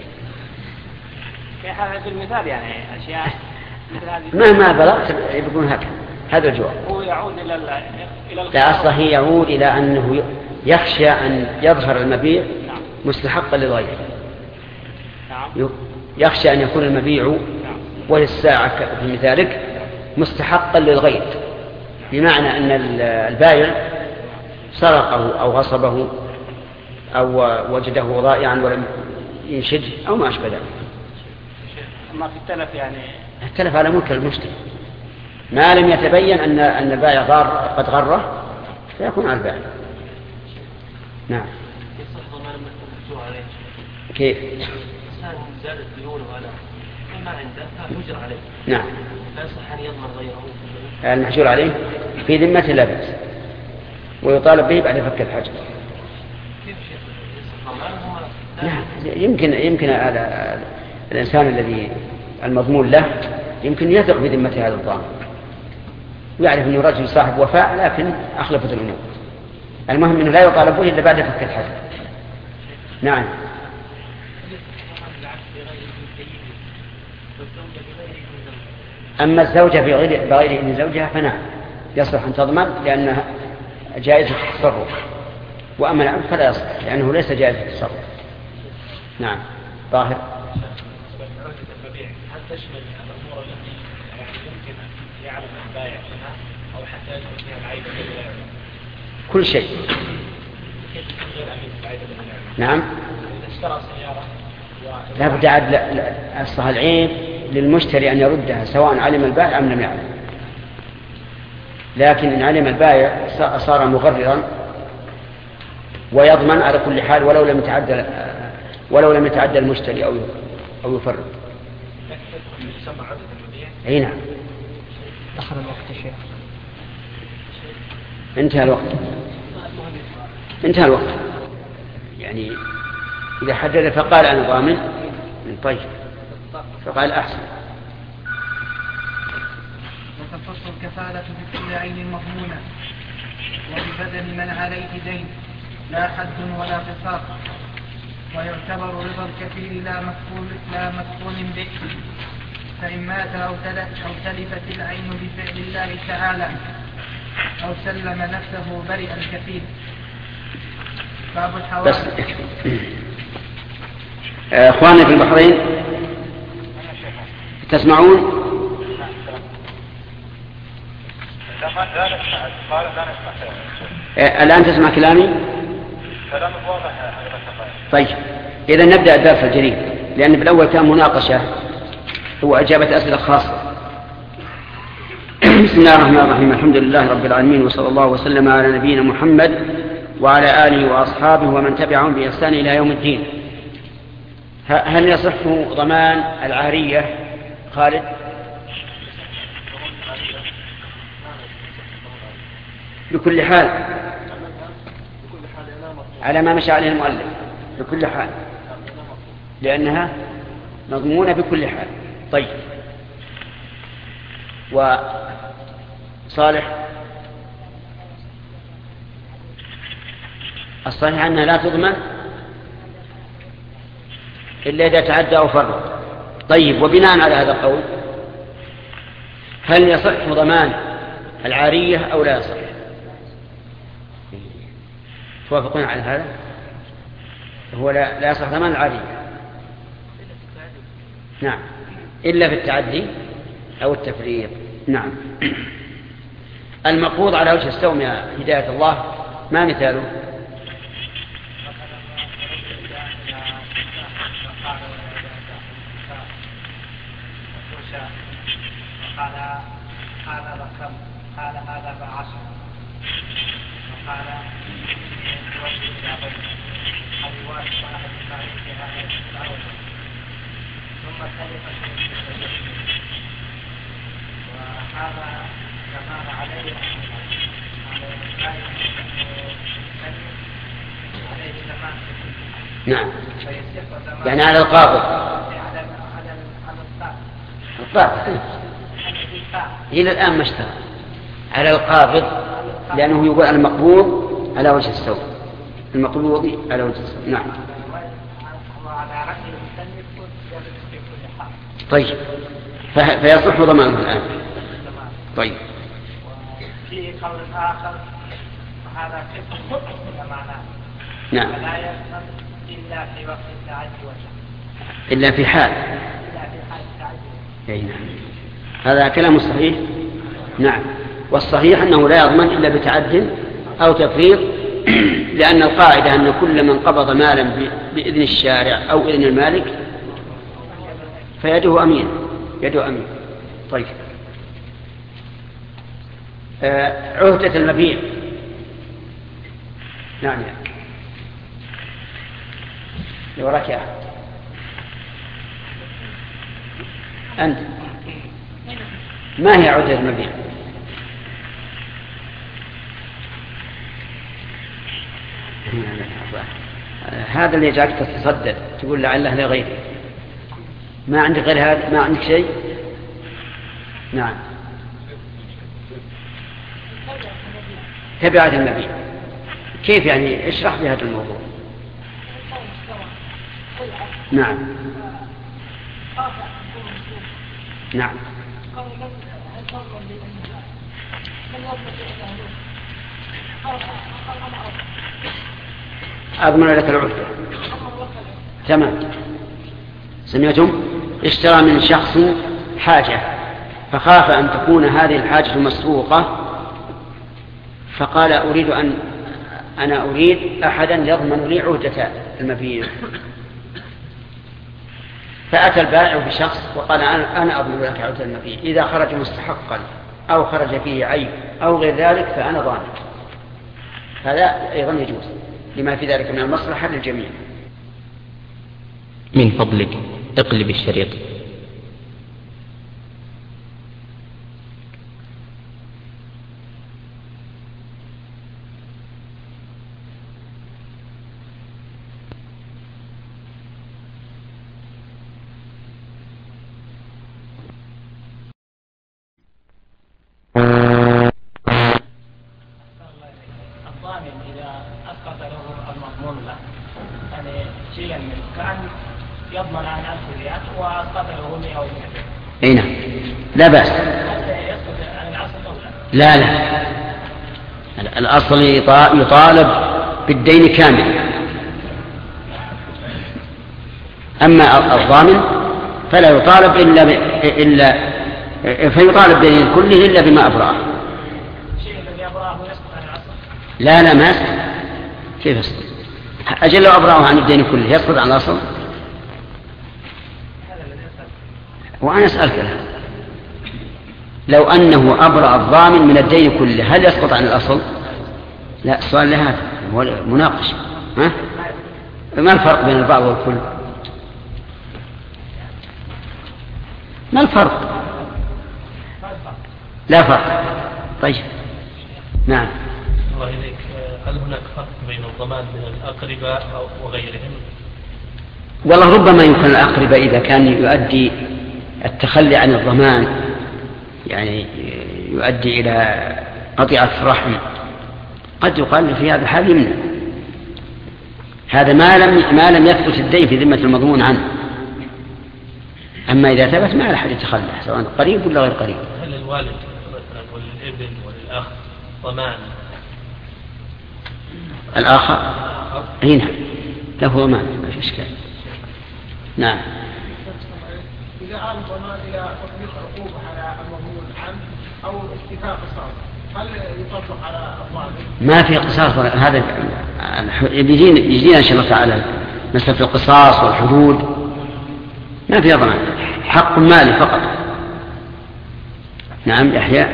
في هذا المثال يعني أشياء مثل هذه مهما بلغت يقولون هكذا، هذا الجواب. هو يعود إلى لا أصله يعود إلى أنه يخشى أن يظهر المبيع مستحقا للغير. نعم. يخشى أن يكون المبيع وهي الساعة في مثالك مستحقا للغير، بمعنى أن البائع سرقه أو غصبه أو وجده ضائعا ولم ينشده أو ما أشبه ذلك. أما في التلف يعني التلف على ملك المشتري ما لم يتبين أن البائع قد غره فيكون على البائع. نعم. كيف؟ إنسان زاد الديون ولا ما عنده فمجر عليه. نعم. لا يصح أن يضمن غيره. المحجور عليه في ذمته لا بأس ويطالب به بعد فك الحجر. كيف شيخ؟ نعم. يمكن على الإنسان الذي المضمون له يمكن يثق بذمته هذا الضامن ويعرف أنه رجل صاحب وفاء لكن أخلفت الأمور. المهم أنه لا يطالب به إلا بعد فك الحجر. نعم. أما الزوجة بغير إذن زوجها فنعم يصلح أن تضمن لأنها جائزة التصرف، وأما العبد فلا يصلح لأنه ليس جائزة التصرف. نعم. طاهر. هل تشمل الأمور التي يعني يمكن أن يعلم البائع منها أو حتى يجب فيها العيب؟ كل شيء. نعم. لا بد عاد أصلها العيب للمشتري أن يردها سواء علم البائع أم لم يعلم. لكن إن علم البائع صار مغررا ويضمن على كل حال ولو لم يتعدى المشتري أو يفرط. أي نعم. دخل الوقت يا شيخ. انتهى الوقت يعني إذا حدد فقال أنا ضامن طيب فقال أحسن. وتخص الكفالة بكل عين مضمونة وببدن من عليه دين لا حد ولا قصاص، ويعتبر رضا الكفيل لا مكفول به، فإن مات أو تلفت العين بفعل الله تعالى أو سلم نفسه برئ الكفيل. باب الحوادث. أخواننا في البحرين تسمعون؟ الآن تسمع كلامي؟ طيب إذا نبدأ الدرس الجديد، لأن في الأول كان مناقشة وأجابة أسئلة خاصة. بسم الله الرحمن الرحيم. الحمد لله رب العالمين، وصلى الله وسلم على نبينا محمد وعلى آله وأصحابه ومن تبعهم بإحسان إلى يوم الدين. هل يصح ضمان العارية خالد؟ بكل حال على ما مشى عليه المؤلف، بكل حال لأنها مضمونة بكل حال. طيب وصالح الصحيح أنها لا تضمن إلا إذا تعدى أو فرط. طيب وبناء على هذا القول هل يصح ضمان العارية أو لا يصح؟ توافقون على هذا؟ هو لا يصح ضمان العارية. نعم إلا في التعدي أو التفريط. نعم. المقبوض على وجه السوم يا هداية الله ما مثاله؟ قال هذا رقم، قال هذا بعشر، وقال يوجه إلى غيره الرواية واحد الفاعل في هذا الأول، ثم تلف وهذا كمان عليه زمان. نعم يعني على القابض القابض إلى الآن ما اشتغل على القابض، لأنه يقول المقبوض على وجه السوء، المقبوض على وجه السوء. نعم. طيب فيصح ضمانه الآن. طيب في قول آخر هذا كفر معناه. نعم. ولا يضمن إلا في وقت التعدي وجه. إلا في حال. أي نعم. هذا كلام صحيح. نعم. والصحيح أنه لا يضمن إلا بتعد أو تفريط، لأن القاعدة أن كل من قبض مالا بإذن الشارع أو إذن المالك فيده أمين، يده أمين. طيب عهدة المبيع. نعم وراك يا أنت ما هي عهدة المبيع؟ هذا اللي جاك تتصدد تقول لعله لغيره. ما عندك غير هذا؟ ما عندك شيء؟ نعم. تبعة المبيع كيف يعني؟ اشرح لي هذا الموضوع. نعم نعم. أضمن لك العهدة. تمام. سمعتم؟ اشترى من شخص حاجة فخاف أن تكون هذه الحاجة مسروقة، فقال أريد أن أنا أريد أحدا يضمن لي عهدة المبيع، فأتى البائع بشخص وقال أنا أضمن لك عهدة المبيع، إذا خرج مستحقا أو خرج فيه عيب أو غير ذلك فأنا ضامن. هذا أيضا يجوز لما في ذلك من المصلحة للجميع. من فضلك اقلب الشريط. الضامن إذا أسقط له المضمون له يعني شيئا منه كأن يضمن عن 1000 ريال وأسقط له 100 أو 200. أي نعم لا بأس. يسقط عن الأصل أو لا الأصل يطالب بالدين كامل، أما الضامن فلا يطالب إلا فيطالب بالدين كله إلا بما أبرأه. لا ما يسقط. كيف يسقط؟ أجل لو أبرأه عن الدين كله يسقط عن الأصل؟ وأنا أسألك لو أنه أبرأ الضامن من الدين كله هل يسقط عن الأصل؟ لا، السؤال لهذا هو مناقش. ما الفرق بين البعض والكل؟ ما الفرق؟ لا فرق. طيب نعم. الله إليك، هل هناك فرق بين الضمان من الأقرباء وغيرهم؟ والله ربما يمكن الأقرباء إذا كان يؤدي التخلي عن الضمان يعني يؤدي إلى قطيعة الرحم قد يقال في هذا الحال يمنع. هذا ما لم يثبت الدين في ذمة المضمون عنه. أما إذا ثبت ما أحد يتخلى سواء قريب ولا غير قريب. هل الوالد مثلا والابن والأخ ضمان؟ الآخر هنا له ضمان ما في إشكال. نعم. إذا آل الضمان إلى تطبيق عقوبة على المضمون عنه أو استيفاء قصاص هل يطبق على الضامن؟ ما في قصاص. هذا يجينا إن شاء الله تعالى مسألة القصاص والحدود ما فيها ضمان، حق مالي فقط. نعم يحيى.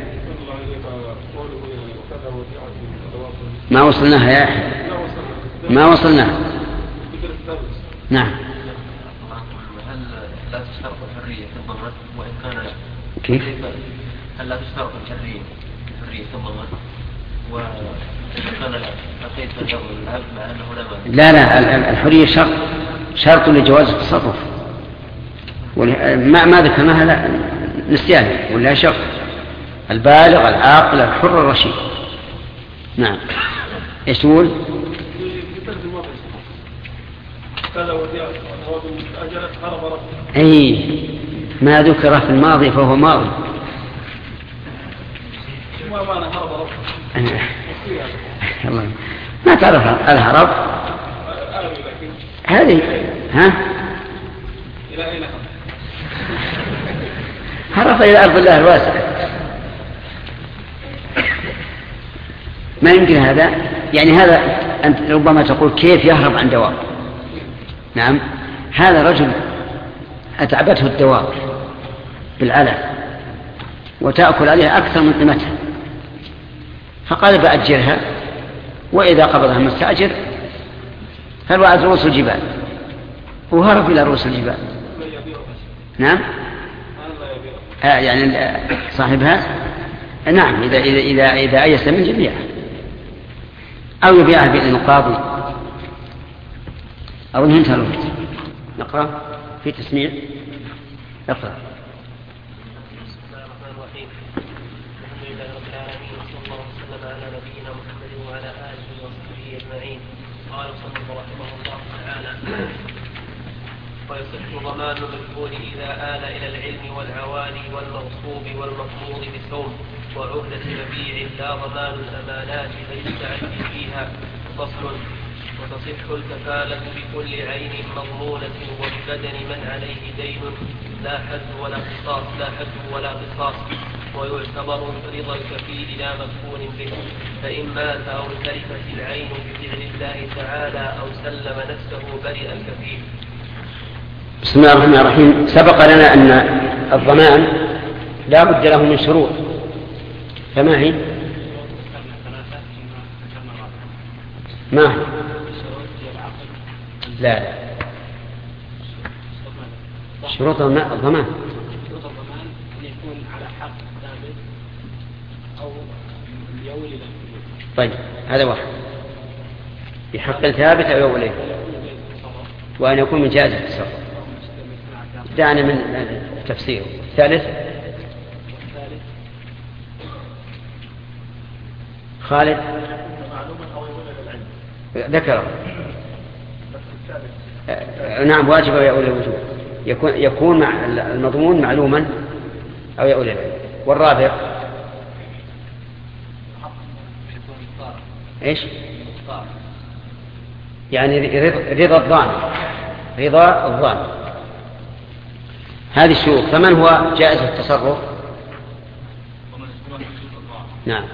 ما وصلناها يا يحيى، ما وصلناها. نعم. هل لا تشترط الحرية في الضمان وإن كان كيف؟ هل لا تشترط الحرية في الضمان وإن كان القيد في العبد مع أنه لا الحرية شرط لجواز التصرف. ما ذكرناها لا نسيان ولا شرط. البالغ العاقل الحر الرشيد. نعم. ايش تقول؟ اي ما ذكر في الماضي فهو ماضي. ما تعرف الهرب هذه هرب إلى أرض الله الواسعة. ما يمكن هذا يعني هذا أنت ربما تقول كيف يهرب عن دواب. نعم هذا رجل أتعبته الدواب بالعلف وتأكل عليها أكثر من قيمتها فقال بأجرها وإذا قبضها المستأجر فالوعد رؤوس الجبال وهرب إلى رؤوس الجبال. نعم يعني صاحبها نعم إذا أيس من يبيعها أو يبيعها بالنقاضي أو انتهى الوقت. نقرأ في تسميع. اقرأ. بسم الله الرحمن الرحيم. الحمد لله رب العالمين وصلى الله وسلم على نبينا محمد وعلى آله وصحبه أجمعين. قال صلى رحمه الله تعالى: ويصح ضمان المجهول إذا آل إلى العلم والعوالي والمغصوب والمطلوب بثوم وعهدة مبيع لا ضمان الأمانات فيستعد فيها. فصل: وتصح الكفالة بكل عين مضمونة وببدن من عليه دين لا حد ولا قصاص ويعتبر رضا الكفيل لا مكفول به، فإن مات أو تلفت العين بفعل الله تعالى أو سلم نفسه برئ الكفيل. بسم الله الرحمن الرحيم. سبق لنا أن الضمان لا بد له من شروط، فما هي؟ ما هي؟ لا شروط الضمان أن يكون على حق ثابت أو يولي له. طيب هذا واحد، بحق ثابت أو يولي، وأن يكون من جائز التصرف. دعنا من التفسير. الثالث خالد ذكره. نعم واجب أو يؤول الوجوب، يكون مع المضمون معلوما أو يؤول العلم. والرابع إيش؟ يعني رضا الضامن. هذه الشروط. فمن هو جائز التصرف؟ نعم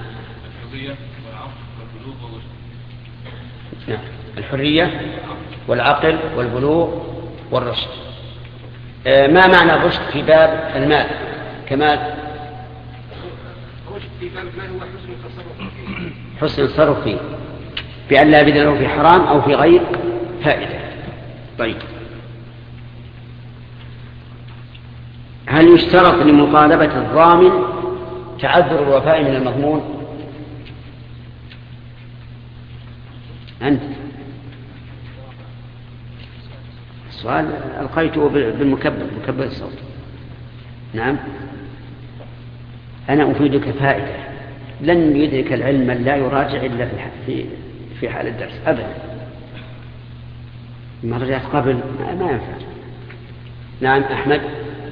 الحرية والعقل والبلوغ والرشد. ما معنى الرشد في باب المال؟ كمال الرشد في باب المال هو حسن التصرف فيه بأن لا يبذل له في حرام أو في غير فائدة. طيب هل يشترط لمطالبة الضامن تعذر الوفاء من المضمون؟ أنت السؤال ألقيته بالمكبر الصوت. نعم أنا أفيدك فائدة. لن يدرك العلم من لا يراجع إلا في حال الدرس أبدا. ما رجعت قبل ما ينفع. نعم أحمد.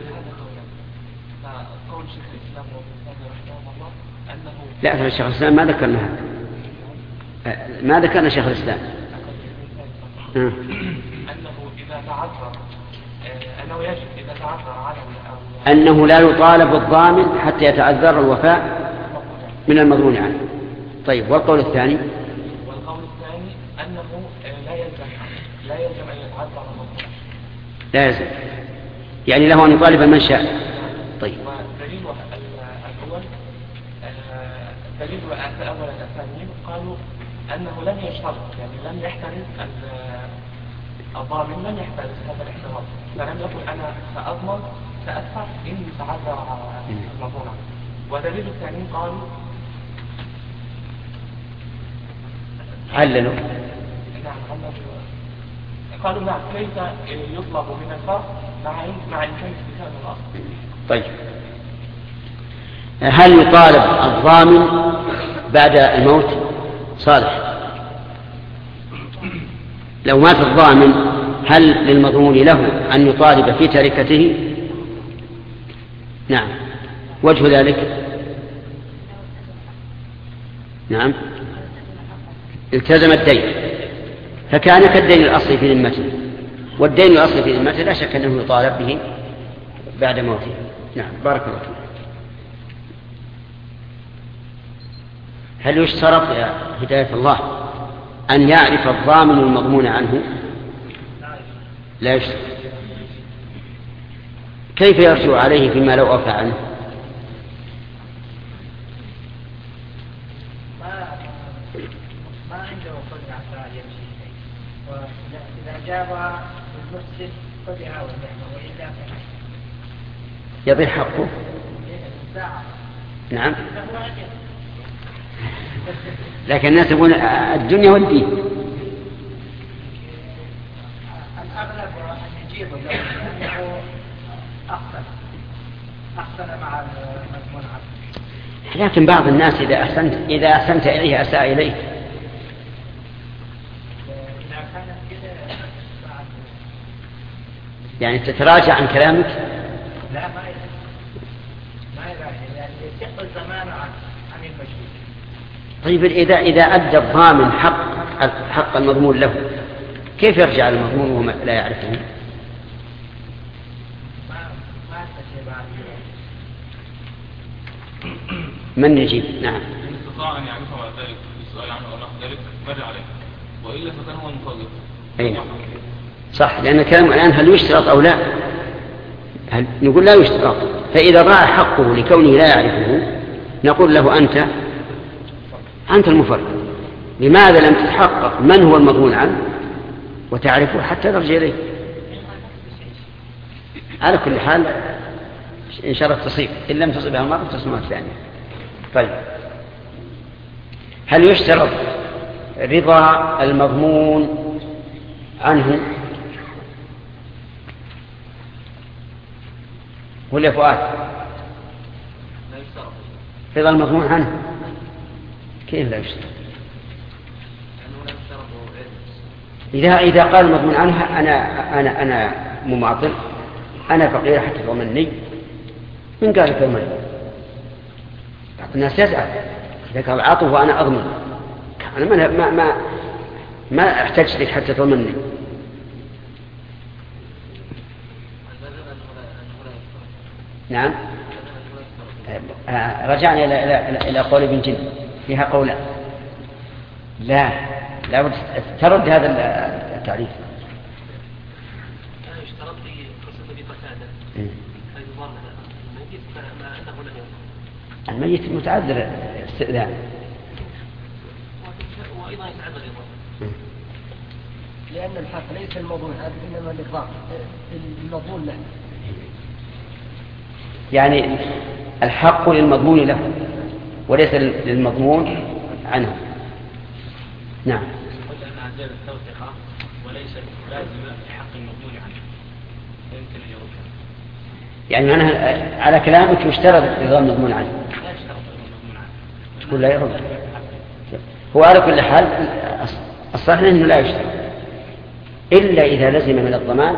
لا شيخ الإسلام ما ذكرنا هذا، ما ذكرنا شيخ الإسلام. أنه إذا تعذر أنه يجب إذا تعذر على أنه لا يطالب الضامن حتى يتعذر الوفاء من المضمون عنه. طيب والقول الثاني؟ والقول الثاني أنه لا يلزم أن يتعذر المضمون. لا يلزم، يعني له أن يطالب من شاء. طيب والدليل الأول دليل أولا الثانيين قالوا أنه لم يشترط، يعني لم يحترز الضامن لم يحترز هذا الاحتراز، فلم يقل أنا سأضمن سأدفع إن تعذر المضمون. ودليل الثاني قالوا عللوا. نعم قالوا نعم كيف يطلب من الفرد مع إمكان استثناء الأصل. طيب هل يطالب الضامن بعد الموت؟ صالح لو مات الضامن هل للمضمون له أن يطالب في تركته؟ نعم وجه ذلك نعم التزم الدين فكان كالدين الأصلي في ذمته، والدين الأصلي في ذمته لا شك أنه يطالب به بعد موته. نعم بارك الله فيك. هل يشترط يا هداية الله أن يعرف الضامن المضمون عنه؟ لا يشترط. كيف يرجع عليه فيما لو أوفى عنه؟ ما عنده قدرة على يمشي، وإذا جاب المفسد قدرة وإلا يضيع حقه. نعم لكن الناس يقول الدنيا والدين. الأغلب أن يجيب لأنه أحسن مع المضمون عنه. لكن بعض الناس إذا أحسنت إليه أساء إليه. يعني تتراجع عن كلامك؟ لا ما يراجع، يعني يثق الزمان عن المشهور. طيب إذا أدى الضامن حق المضمون له، كيف يرجع المضمون وهو لا يعرفه؟ من يجيب؟ نعم. إن استطاع أن يعرفه بعد ذلك بالسؤال عنه أو نحو ذلك مرجع عليه، وإلا فكان هو المفضل. أي صح، لأن الكلام الآن هل يشترط أو لا؟ نقول لا يشترط. فإذا ضاع حقه لكونه لا يعرفه نقول له أنت المفرد. لماذا لم تتحقق من هو المضمون عنه وتعرفه حتى ترجع إليه؟ على كل حال إن شرط تصيب، إن لم تصبها المرة تصبها الثانية. طيب، هل يشترط رضا المضمون عنه؟ ولا فؤاد؟ رضا المضمون عنه كيف لا يشترط؟ إذا قال المضمون عنها أنا مماطل، أنا فقير حتى تضمني، من قال تضمني؟ بعض الناس يزعل إذا قال عاطف وأنا أضمن، أنا ما أحتاج لك حتى تضمني. نعم. رجعنا إلى قول ابن جن فيها قولا. لا بد ترد هذا التعريف. يشترط في قصة أبي قتادة فيضمن الميت ما أنه لم يضمن. الميت متعذر استئذان، وأيضا يتعذر الإضافة، لأن الحق ليس المضمون هذا إنما الإقرار المضمون له، يعني الحق للمضمون له وليس للمضمون عنه. نعم. قلت أنها زيادة توثيقة وليست لازمة لحق المضمون عنه، يمكن أن يرد. يعني معناها على كلامك يشترط رضا المضمون عنه. لا يشترط المضمون عنه. تقول لا يرد. هو على كل حال الصحيح أنه لا يشترط إلا إذا لزم من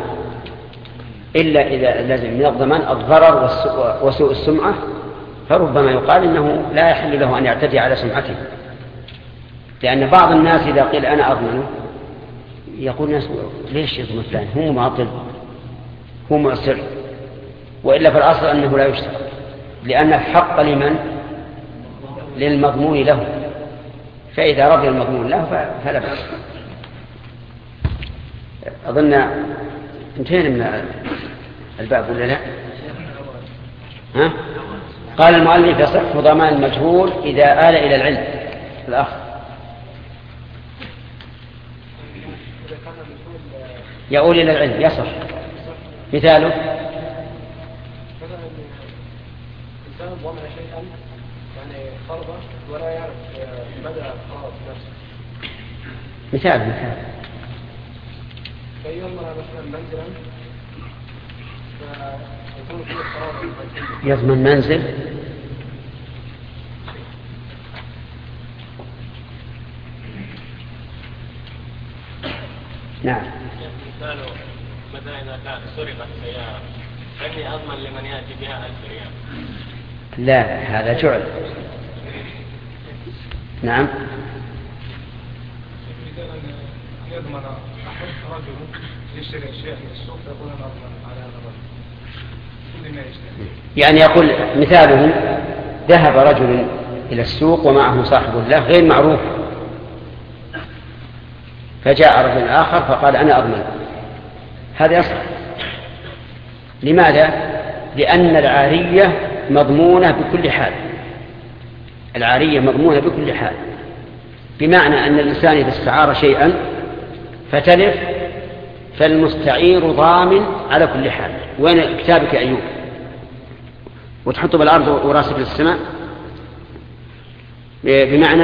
الضمان الضرر وسوء السمعة، فربما يقال إنه لا يحل له أن يعتدي على سمعته. لأن بعض الناس إذا قيل أنا أضمنه يقول الناس ليش يضمن فلان؟ هو معطل، هو معسر. وإلا في الأصل أنه لا يشترط، لأن الحق لمن؟ للمضمون له، فإذا رضي المضمون له فلا بأس. أظن انتهينا من الباب ولا لا؟ ها؟ قال المؤلف يصح ضمان المجهول إذا آل إلى العلم. الأخ يؤول إلى العلم يصح. مثاله إنسان ضمن شيئا يعني فرضا ولا يعرف مدى خلاص نفسه. مثال فيضمن مثلا منزلا فيكون فيه قرار يضمن منزل. نعم. مثاله مثلا إذا كان سرقت سيارة فإني أضمن لمن يأتي بها 1000 ريال. لا هذا جعل. نعم. يضمن أحد رجل يشتري أشياء من السوق فيقول أنا أضمن على هذا الرجل كل ما يشتري. يعني يقول مثاله ذهب رجل إلى السوق ومعه صاحب له غير معروف، فجاء رجل آخر فقال أنا أضمن. هذا يصح. لماذا؟ لأن العارية مضمونة بكل حال. العارية مضمونة بكل حال، بمعنى أن الإنسان إذا استعار شيئا فتلف فالمستعير ضامن على كل حال. وين كتابك يا أيوب؟ وتحطه بالأرض وراسك للسماء. بمعنى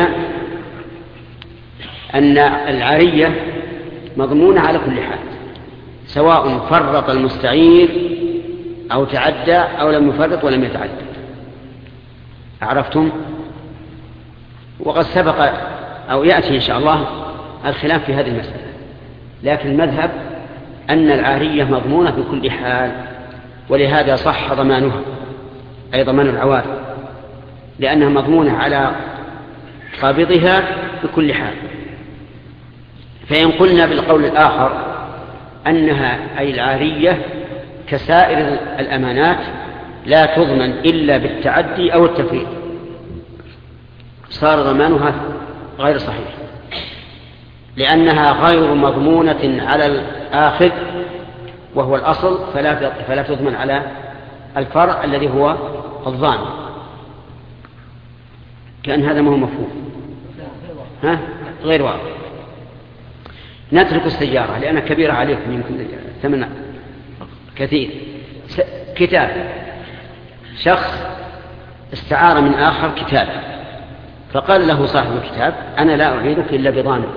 أن العارية مضمونة على كل حال، سواء فرط المستعير أو تعدى أو لم يفرط ولم يتعدى. عرفتم؟ وقد سبق أو يأتي إن شاء الله الخلاف في هذه المسألة، لكن المذهب أن العارية مضمونة بكل حال، ولهذا صح ضمانها أي ضمان العوارض، لأنها مضمونة على قابضها بكل حال. فإن قلنا بالقول الآخر أنها أي العارية كسائر الأمانات لا تضمن إلا بالتعدي أو التفريط، صار ضمانها غير صحيح، لأنها غير مضمونة على الآخذ وهو الأصل، فلا تضمن على الفرع الذي هو الضامن. كأن هذا ما هو مفهوم، غير واضح. نترك السيارة لأنها كبيرة عليكم، يمكن ثمن كثير. كتاب، شخص استعار من آخر كتاب، فقال له صاحب الكتاب أنا لا أعينك إلا بضامن.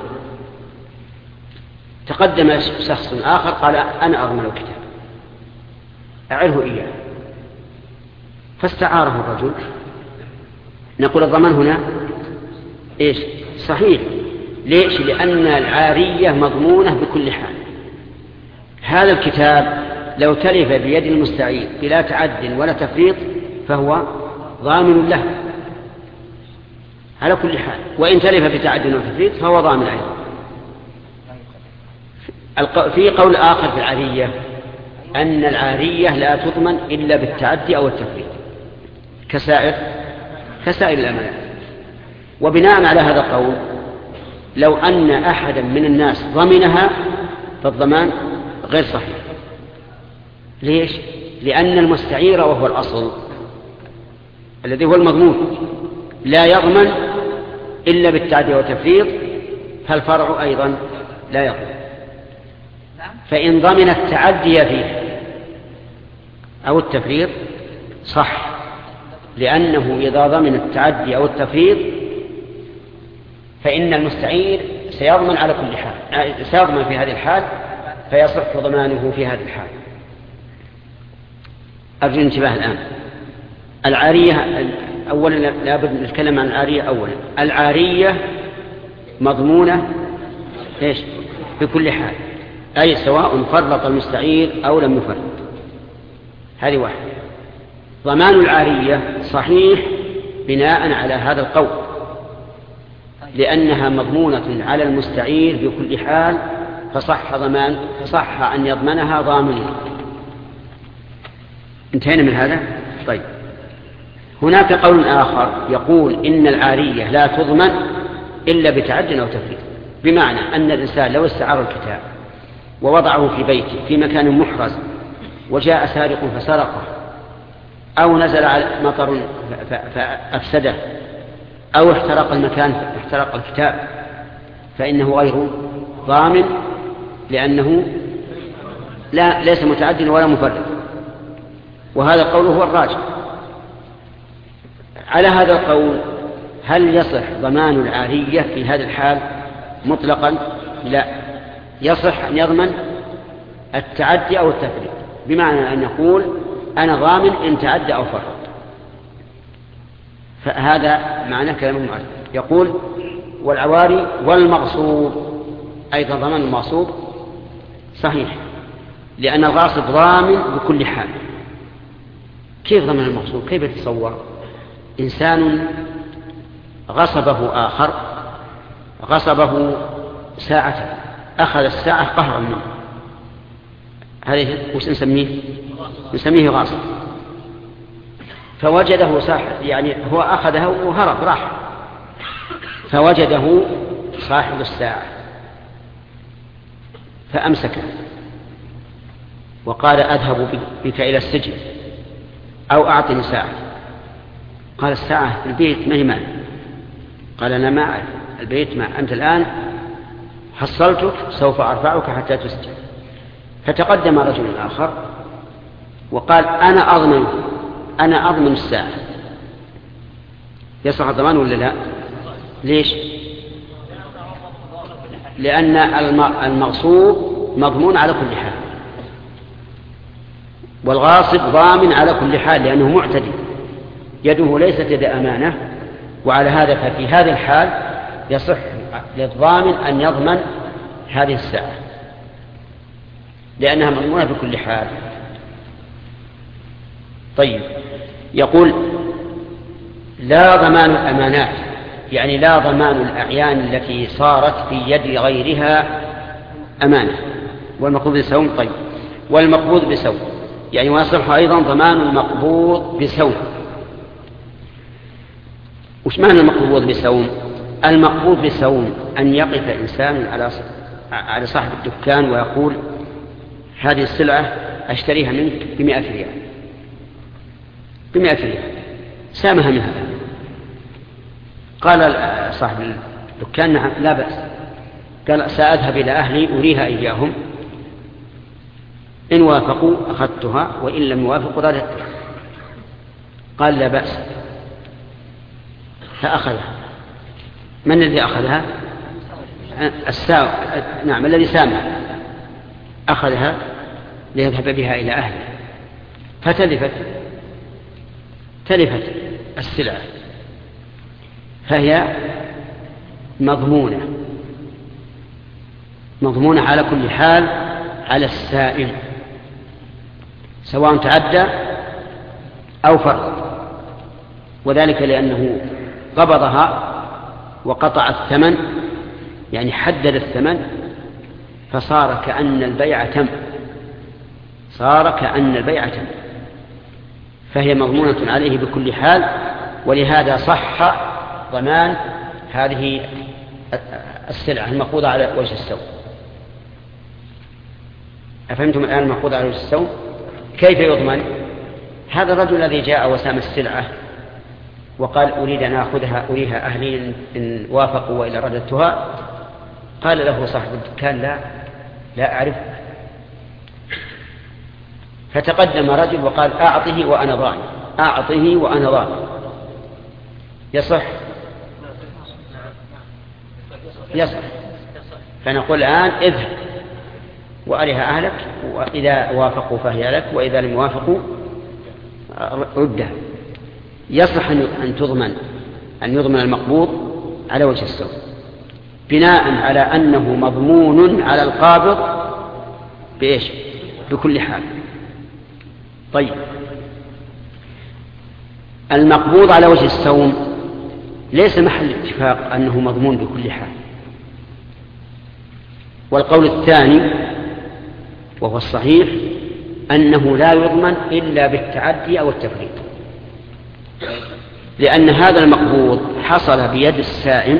تقدم شخص آخر قال أنا أضمن الكتاب أعره إياه، فاستعاره الرجل. نقول الضمان هنا إيش؟ صحيح. ليش؟ لأن العارية مضمونة بكل حال. هذا الكتاب لو تلف بيد المستعير بلا تعد ولا تفريط فهو ضامن له على كل حال، وإن تلف بتعد وتفريط فهو ضامن أيضا. في قول آخر في العارية أن العارية لا تضمن إلا بالتعدي أو التفريط كسائر الأمانات. وبناء على هذا القول لو أن أحدا من الناس ضمنها فالضمان غير صحيح. ليش؟ لأن المستعير وهو الأصل الذي هو المضمون لا يضمن إلا بالتعدي والتفريط، فالفرع أيضا لا يضمن. فإن ضمن التعدي فيه أو التفريط صح، لأنه إذا ضمن التعدي أو التفريط فإن المستعير سيضمن على كل حال، سيضمن في هذه الحال، فيصح ضمانه في هذه الحال. أرجو الانتباه الآن. العارية أولا لابد نتكلم عن العارية أولا. العارية مضمونة إيش؟ بكل حال، أي سواء فرط المستعير أو لم يفرط. هذه واحدة. ضمان العارية صحيح بناء على هذا القول، لأنها مضمونة على المستعير بكل حال، فصح أن يضمنها ضامن. انتهينا من هذا؟ طيب. هناك قول آخر يقول إن العارية لا تضمن إلا بتعد أو تفريط، بمعنى أن الإنسان لو استعار الكتاب ووضعه في بيته في مكان محرز وجاء سارق فسرقه، أو نزل على مطر فأفسده، أو احترق المكان احترق الكتاب، فإنه غير ضامن، لأنه ليس متعد ولا مفرط. وهذا القول هو الراجح. على هذا القول هل يصح ضمان العارية في هذا الحال مطلقا؟ لا، يصح أن يضمن التعدي أو التفريط، بمعنى أن يقول أنا ضامن إن تعدى أو فرط. فهذا معنى كلام المؤلف. يقول والعواري والمغصوب أيضا ضمان المغصوب صحيح، لأن الغاصب ضامن بكل حال. كيف ضمن المغصوب؟ كيف يتصور؟ إنسان غصبه آخر، غصبه ساعة، أخذ الساعة قهرا منه، هذه وش نسميه غاصب. فوجده يعني هو أخذها وهرب راح، فوجده صاحب الساعة فأمسكه وقال أذهب بك إلى السجن أو أعطني ساعة. قال الساعة في البيت ما هي معي. قال أنا ما أعرف البيت مع أنت الآن حصلتك سوف أرفعك حتى تسجن. فتقدم رجل آخر وقال أنا أضمن الساعة. يصح الضمان ولا لا؟ ليش؟ لأن المغصوب مضمون على كل حال، والغاصب ضامن على كل حال لأنه معتدي، يده ليست يد أمانة. وعلى هذا ففي هذه الحال يصح للضامن أن يضمن هذه الساعة لأنها مضمونة بكل حال. طيب، يقول لا ضمان الأمانات يعني لا ضمان الأعيان التي صارت في يد غيرها أمانة. والمقبوض بسوم. طيب، والمقبوض بسوم يعني ويصح أيضا ضمان المقبوض بسوم. وش معنى المقبوض بسوم؟ المقبوض بسوم أن يقف إنسان على صاحب الدكان ويقول هذه السلعة أشتريها منك ب100 ريال، ب100 ريال، سامها منها. قال صاحب الدكان نعم لا بأس. قال سأذهب إلى أهلي أريها إياهم، إن وافقوا أخذتها وإن لم يوافقوا رددتها. قال لا بأس، فأخذها. من الذي أخذها؟ نعم الذي سامها أخذها ليذهب بها إلى أهله، فتلفت السلعة، فهي مضمونة على كل حال على السائل، سواء تعدى أو فرط، وذلك لأنه قبضها وقطع الثمن، يعني حدد الثمن، فصار كأن البيع تم، فهي مضمونة عليه بكل حال. ولهذا صح ضمان هذه السلعة المقبوضة على وجه السوء. أفهمتم الآن المقبوضة على وجه السوء كيف يضمن؟ هذا الرجل الذي جاء وسام السلعة وقال أريد أن أخذها أريها أهلي إن وافقوا وإلا رددتها، قال له صاحب الدكان لا أعرف. فتقدم رجل وقال أعطه وأنا ضامن. يصح؟ فنقول الآن اذهب وأرها أهلك، وإذا وافقوا فهي لك وإذا لم يوافقوا ردها. يصح أن يضمن المقبوض على وجه السوء بناء على أنه مضمون على القابض بإيش؟ بكل حال. طيب، المقبوض على وجه السوم ليس محل اتفاق أنه مضمون بكل حال. والقول الثاني وهو الصحيح أنه لا يضمن إلا بالتعدي أو التفريط، لأن هذا المقبوض حصل بيد السائم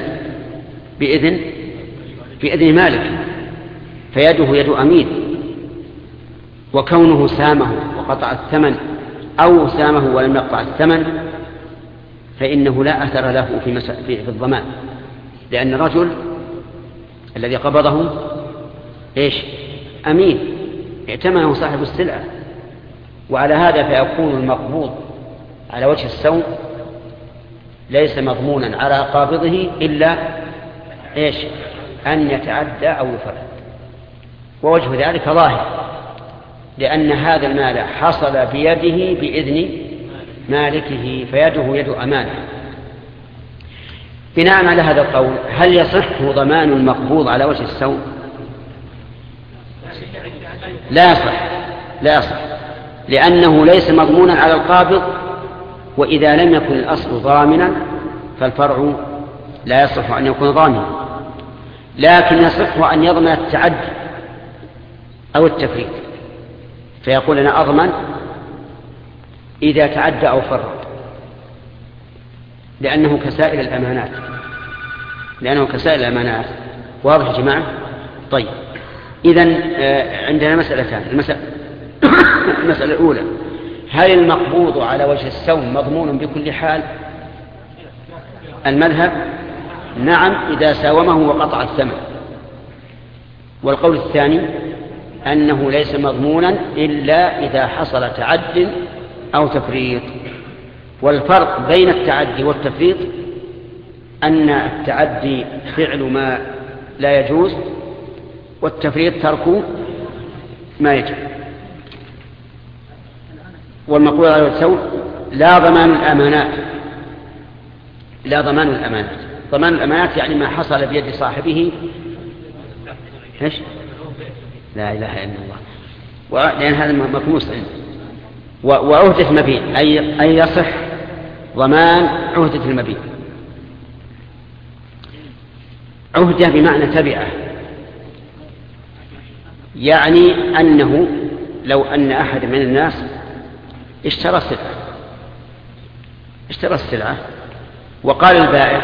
بإذن مالك، فيده يد أمين، وكونه سامه وقطع الثمن أو سامه ولم يقطع الثمن فإنه لا أثر له في الضمان، لأن الرجل الذي قبضه أمين ائتمنه صاحب السلعة. وعلى هذا فيكون المقبوض على وجه السوء ليس مضمونا على قابضه إلا أن يتعدى أو يفرط. ووجه ذلك ظاهر، لأن هذا المال حصل بيده بإذن مالكه، فيده يد أمانة. بناء على هذا القول هل يصح ضمان المقبوض على وجه السوء؟ لا يصح، لأنه ليس مضمونا على القابض، وإذا لم يكن الأصل ضامنا فالفرع لا يصح أن يكون ضامنا، لكن يصح أن يضمن التعدي أو التفريط، فيقول أنا أضمن إذا تعدى أو فرط، لأنه كسائر الأمانات. واضح يا جماعة؟ طيب، إذن عندنا مسألتان. المسألة الأولى، هل المقبوض على وجه السوم مضمون بكل حال؟ المذهب نعم إذا ساومه وقطع الثمن. والقول الثاني أنه ليس مضمونا إلا إذا حصل تعد أو تفريط. والفرق بين التعدي والتفريط أن التعدي فعل ما لا يجوز، والتفريط ترك ما يجب. والمقبوض على السوء لا ضمان الأمانات. ضمان الأمانات يعني ما حصل بيد صاحبه لا إله إلا الله، لأن هذا مكنوس عنده. وعهدة المبيع أي يصح ضمان عهدة المبيع. عهدة بمعنى تبعه، يعني أنه لو أن أحد من الناس اشترى السلعة وقال البائع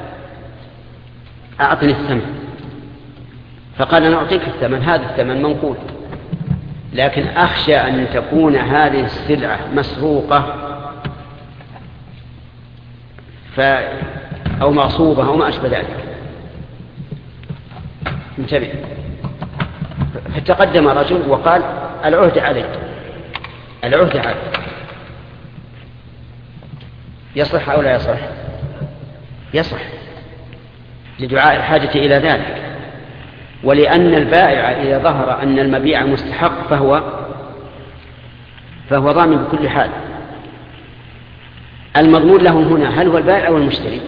أعطني الثمن، فقال أنا أعطيك الثمن، هذا الثمن منقول، لكن أخشى أن تكون هذه السلعة مسروقة أو معصوبة أو ما أشبه ذلك، انتبه. فتقدم رجل وقال العهد علي، يصح أو لا يصح؟ يصح لدعاء الحاجة إلى ذلك، ولأن البائع إذا ظهر أن المبيع مستحق فهو ضامن بكل حال. المضمون له هنا هل هو البائع أو المشتري؟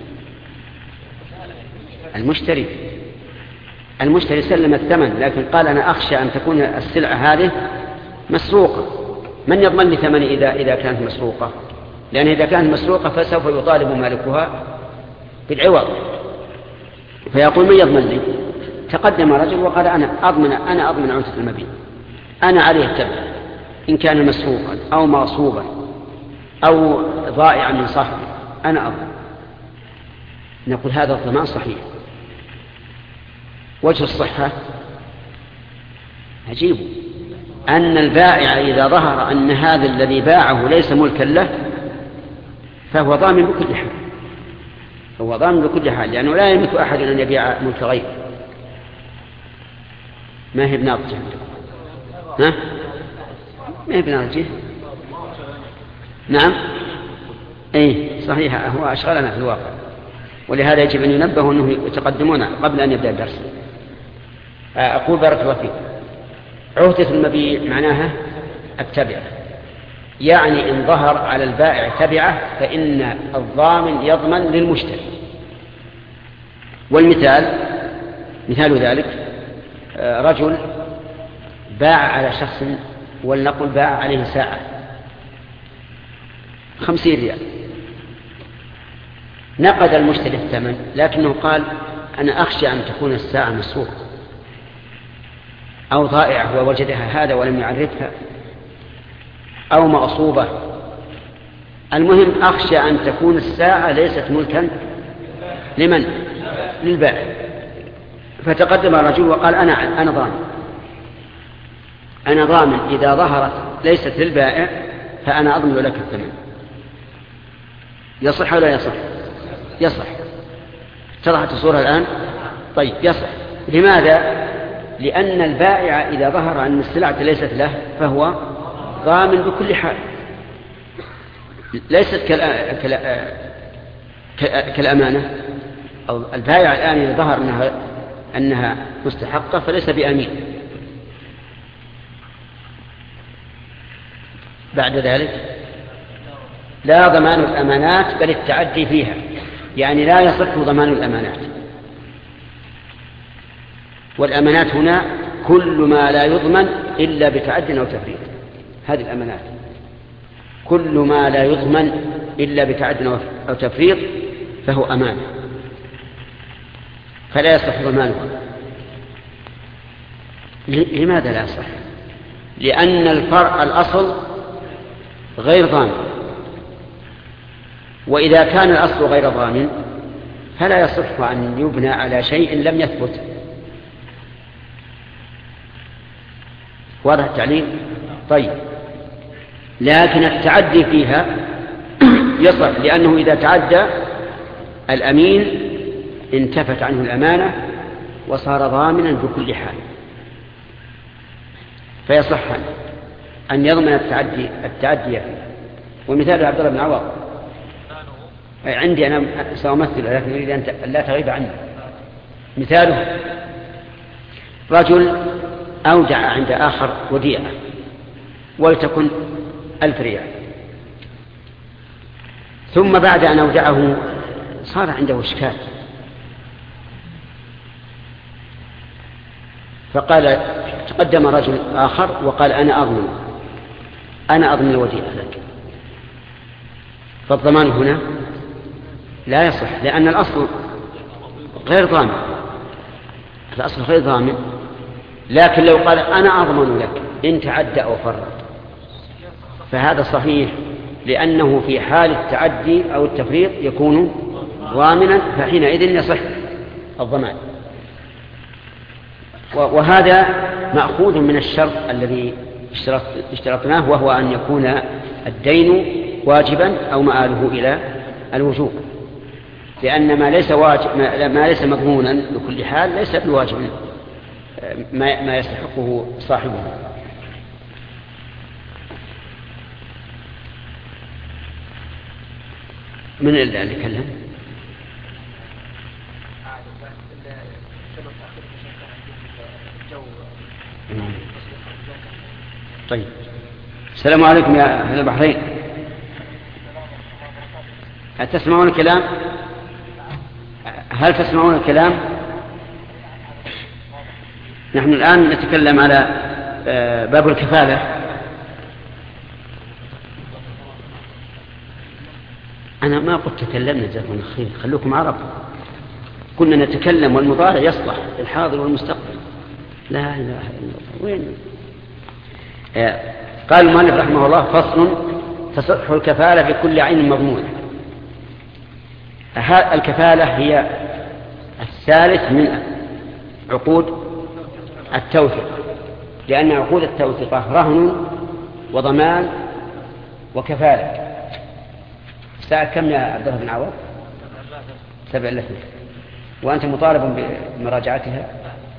المشتري سلم الثمن، لكن قال أنا أخشى أن تكون السلعة هذه مسروقة. من يضمن لي ثمن إذا كانت مسروقة؟ لأن إذا كانت مسروقة فسوف يطالب مالكها بالعوض، فيقول من يضمن لي؟ تقدم رجل وقال أنا أضمن عهدة المبيع، أنا عليه التبع إن كان مسروقا أو مغصوبا أو ضائعا من صاحبه، أنا أضمن. نقول هذا الضمان صحيح. وجه الصحة عجيب، أن البائع إذا ظهر أن هذا الذي باعه ليس ملكا له فهو ضامن بكل حال، لأنه لا يملك أحد أن يبيع ملك غيره. ما هي بناضجة عندكم؟ ما هي بناضجة؟ نعم، صحيح، هو أشغلنا في الواقع، ولهذا يجب أن ينبهوا أنه يتقدمون قبل أن يبدأ الدرس. أقول بارك الله فيك، عهدة المبيع معناها التبعة، يعني إن ظهر على البائع تبعة فإن الضامن يضمن للمشتري. مثال ذلك رجل باع على شخص، ولنقل باع عليه ساعة 50 ريال، نقد المشتري الثمن، لكنه قال أنا أخشى أن تكون الساعة مسروقة أو ضائعة ووجدها هذا ولم يعرفها أو مغصوبة. المهم أخشى أن تكون الساعة ليست ملكا لمن؟ للبائع. فتقدم الرجل وقال أنا ضامن إذا ظهرت ليست للبائع فأنا أضمن لك الثمن. يصح ولا يصح؟ يصح. اتضحت الصورة الآن؟ طيب، يصح. لماذا؟ لأن البائع إذا ظهر أن السلعة ليست له فهو ضامن بكل حال، ليست كالأمانة. البائع الآن إذا ظهر أنها مستحقة فليس بأمين. بعد ذلك لا ضمان الأمانات بل التعدي فيها، يعني لا يصح ضمان الأمانات. والأمانات هنا كل ما لا يضمن إلا بتعد أو تفريط، هذه الأمانات كل ما لا يضمن إلا بتعد أو تفريط فهو أمانة، فلا يصح ضمانها. لماذا لا يصح؟ لأن الأصل غير ضامن، وإذا كان الأصل غير ضامن فلا يصح أن يبنى على شيء لم يثبت. واضح التعليل؟ طيب، لكن التعدي فيها يصح، لأنه إذا تعدى الأمين انتفت عنه الأمانة وصار ضامنا بكل حال، فيصح أن يضمن التعدي فيه. ومثال عبد الله بن عوض عندي أنا سأمثل، لكن أريد أن لا تغيب عني. مثاله رجل أودع عند آخر وديعة ولتكن 1000 ريال، ثم بعد أن أودعه صار عنده إشكال، فقال تقدم رجل آخر وقال أنا أضمن الوديعة لك. فالضمان هنا لا يصح، لأن الأصل غير ضامن، الأصل غير ضامن. لكن لو قال أنا أضمن لك إن تعدى أو فرط فهذا صحيح، لأنه في حال التعدي أو التفريط يكون ضامنا، فحينئذ يصح الضمان. وهذا مأخوذ من الشرط الذي اشترطناه، وهو أن يكون الدين واجبا أو مآله إلى الوجوب، لأن ما ليس مضمونا بكل حال ليس بواجب ما يستحقه صاحبه. من اللي يتكلم؟ طيب، السلام عليكم يا أهل البحرين، هل تسمعون الكلام؟ نحن الآن نتكلم على باب الكفالة. أنا ما قلت تكلمنا، جزاكم الله خير، خلوكم عرب. كنا نتكلم والمضارع يصلح للحاضر والمستقبل. لا إله إلا الله. وين؟ قال المؤلف رحمه الله: فصل: تصح الكفالة بكل عين مضمونة. الكفالة هي الثالث من عقود التوثيق، لأن عقود التوثيق رهن وضمان وكفالة. الساعة كم يا عبد الله بن عوض؟ 7 لفظ، وأنت مطالب بمراجعتها.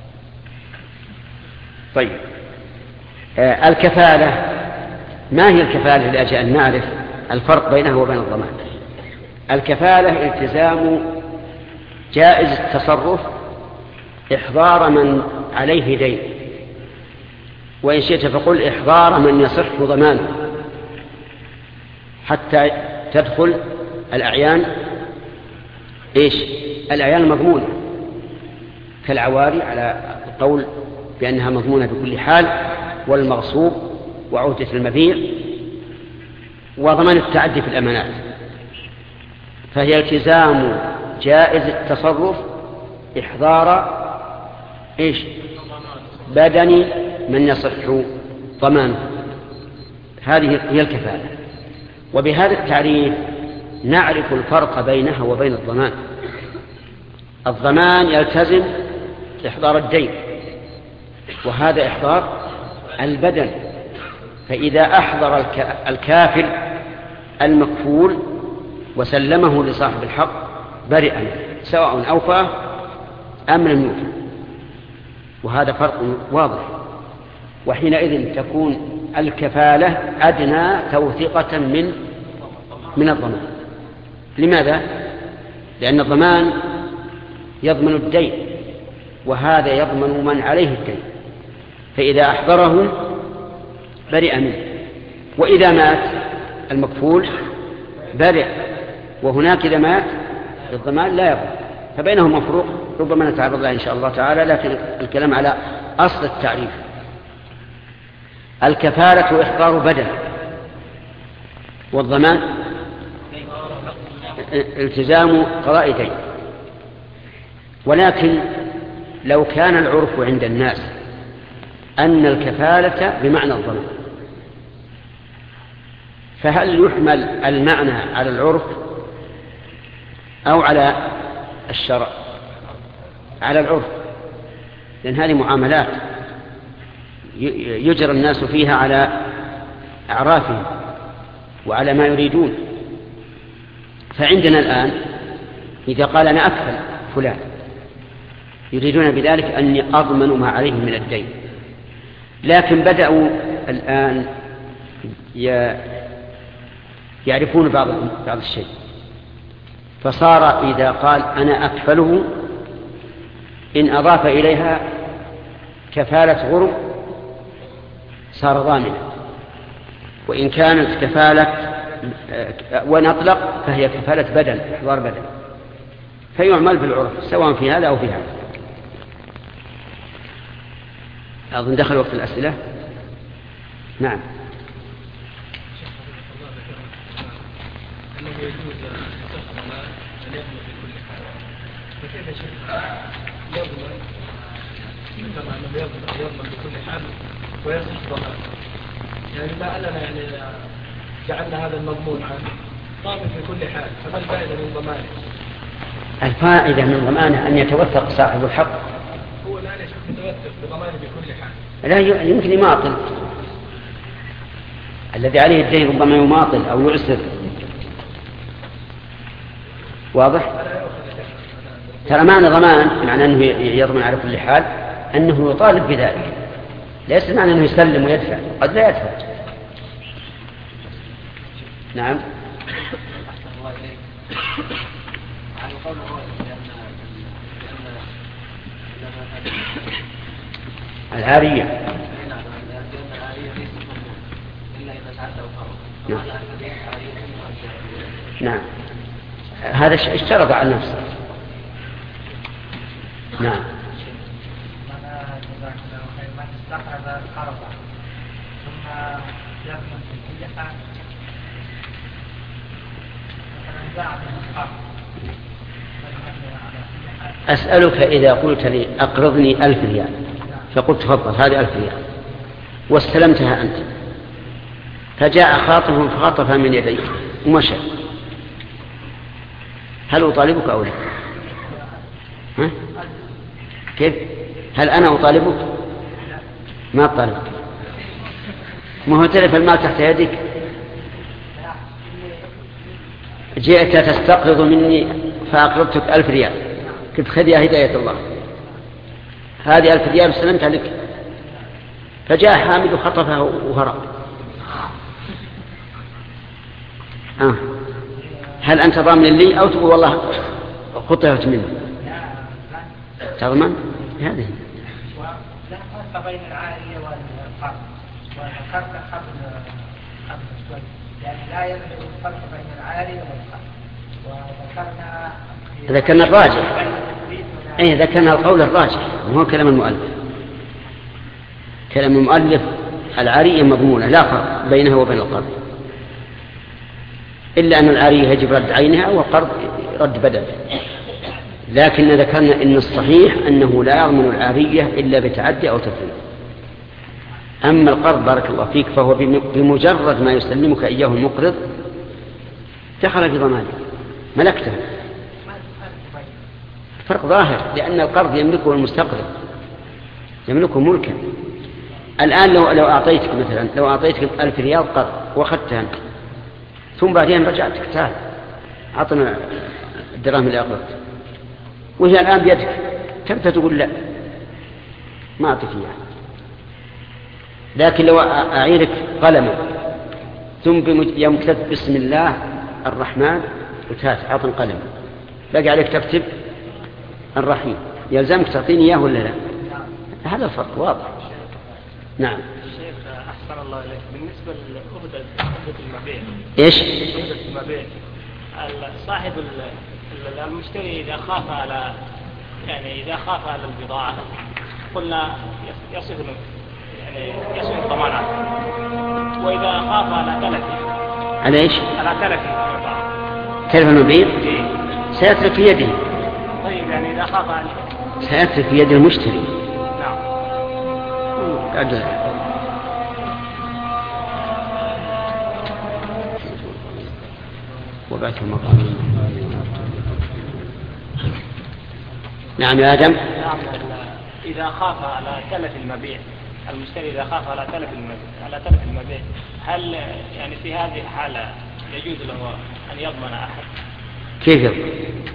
طيب، الكفالة، ما هي الكفالة لأجل أن نعرف الفرق بينها وبين الضمان؟ الكفالة التزام جائز التصرف إحضار من عليه دين، وإن شئت فقل إحضار من يصح ضمانه، حتى تدخل الأعيان الأعيان المضمونة كالعواري على القول بأنها مضمونة بكل حال، والمغصوب وعهدة المبيع وضمان التعدي في الأمانات. فهي التزام جائز التصرف إحضار بدن من يصح ضمانه. هذه هي الكفالة. وبهذا التعريف نعرف الفرق بينها وبين الضمان. الضمان يلتزم إحضار الدين، وهذا إحضار البدن. فإذا أحضر الكافل المكفول وسلمه لصاحب الحق برئ منه، سواء أوفاه أم لم يوفى، وهذا فرق واضح. وحينئذ تكون الكفالة أدنى توثيقة من الضمان. لماذا؟ لأن الضمان يضمن الدين، وهذا يضمن من عليه الدين، فإذا أحضره برئ منه. وإذا مات المكفول برئ، وهناك إذا مات الضمان لا يضمن، فبينهم مفروق ربما نتعرض له إن شاء الله تعالى، لكن الكلام على أصل التعريف. الكفالة إحضار بدن، والضمان التزام قضاء دين. ولكن لو كان العرف عند الناس أن الكفالة بمعنى الضمان، فهل يحمل المعنى على العرف أو على الشرع؟ على العرف، لأن هذه معاملات يجرى الناس فيها على أعرافهم وعلى ما يريدون. فعندنا الآن إذا قال أنا أكفل فلان، يريدون بذلك أن أضمن ما عليه من الدين. لكن بدأوا الآن يعرفون بعض الشيء، فصار إذا قال أنا أكفله إن أضاف إليها كفالة غرم صار ضامنا، وإن كانت كفالة ونطلق فهي كفالة بدن، إحضار بدن، فيعمل بالعرف سواء في هذا أو في هذا. أظن دخل وقت الأسئلة. نعم. أنه يجوز أن يكون في كل حال، فكيف يا شيخ يضمن كما أنه يضمن بكل حال ويصح ضمان؟ يعني ما أننا يعني جعلنا هذا المضمون عنه ضامن في كل حال، فما الفائدة من ضمانه؟ الفائدة من ضمانه أن يتوثق صاحب الحق. هو الآن يشوف متوثق بضمانه بكل حال. لا يمكن يماطل، الذي عليه الدين ربما يماطل أو يعسر. واضح؟ ترى معنى ضمان معنى أنه يضمن على كل حال أنه يطالب بذلك، ليس معنى أنه يسلم ويدفع، قد لا يدفع. نعم. العارية. نعم. نعم. هذا اشترط على نفسه. نعم. من استقرض قرضا ثم يضمن في كل حال مثلا باع من القرض. أسألك إذا قلت لي أقرضني 1000 ريال فقلت تفضل هذه 1000 ريال واستلمتها أنت، فجاء خاطف فخطفها من يديك ومشى، هل أطالبك أو لا؟ ها؟ كيف؟ هل أنا أطالبك؟ ما أطالبك. ما هو تلف المال تحت يدك، جئت تستقرض مني فأقرضتك 1000 ريال، قلت خذ يا هداية الله هذه 1000 ريال استلمتها لك، فجاء حامد وخطفها وهرب. هل أنت ضامن لي أو تقول والله خطفت منه؟ تضمن؟ هذه لا فرق بين العارية والقرض، والقرض قبل السؤال، يعني لا يوجد فرق بين العارية والقرض. ذكرنا الراجح، ذكرنا القول الراجح وهو كلام المؤلف. كلام المؤلف العارية مضمونة لا فرق بينها وبين القرض، إلا أن العارية يجب رد عينها والقرض رد بدل. لكن ذكرنا إن الصحيح أنه لا يضمن العارية إلا بتعدي أو تفريط. أما القرض بارك الله فيك فهو بمجرد ما يسلمك إياه المقرض دخل في ضمانه، ملكته. فرق ظاهر، لأن القرض يملكه المستقرض، يملكه ملكا. الآن لو أعطيتك مثلا 1000 ريال قرض وأخذتها أنت، ثم بعدين رجعتك تعال أعطنا الدراهم اللي أقرضت، وهي الآن بيدك، تبدأ تقول لا ما أعطيك إياها. لكن لو أعيرك قلما ثم يوم كتبت بسم الله الرحمن وتات أعطن قلم، باقي عليك تكتب الرحيم، يلزمك تعطيني إياه ولا لا؟ هذا الفرق واضح. نعم. الشيخ أحسن الله إليك، بالنسبة لعهدة المبيع، إيش؟ عهدة المبيع، صاحب المشتري إذا خاف على البضاعة قلنا يصف الضمانات، وإذا خاف على تلفه على إيش؟ على تلفه تلف المبيع سيترك في يده. طيب يعني إذا خاف على سيترك في يد المشتري. نعم. وبعث المقام. نعم يا آدم. نعم. إذا خاف على تلف المبيع، المشتري إذا خاف على تلف المبيع، هل يعني في هذه الحالة يجوز له أن يضمن أحد؟ كيف يضمن؟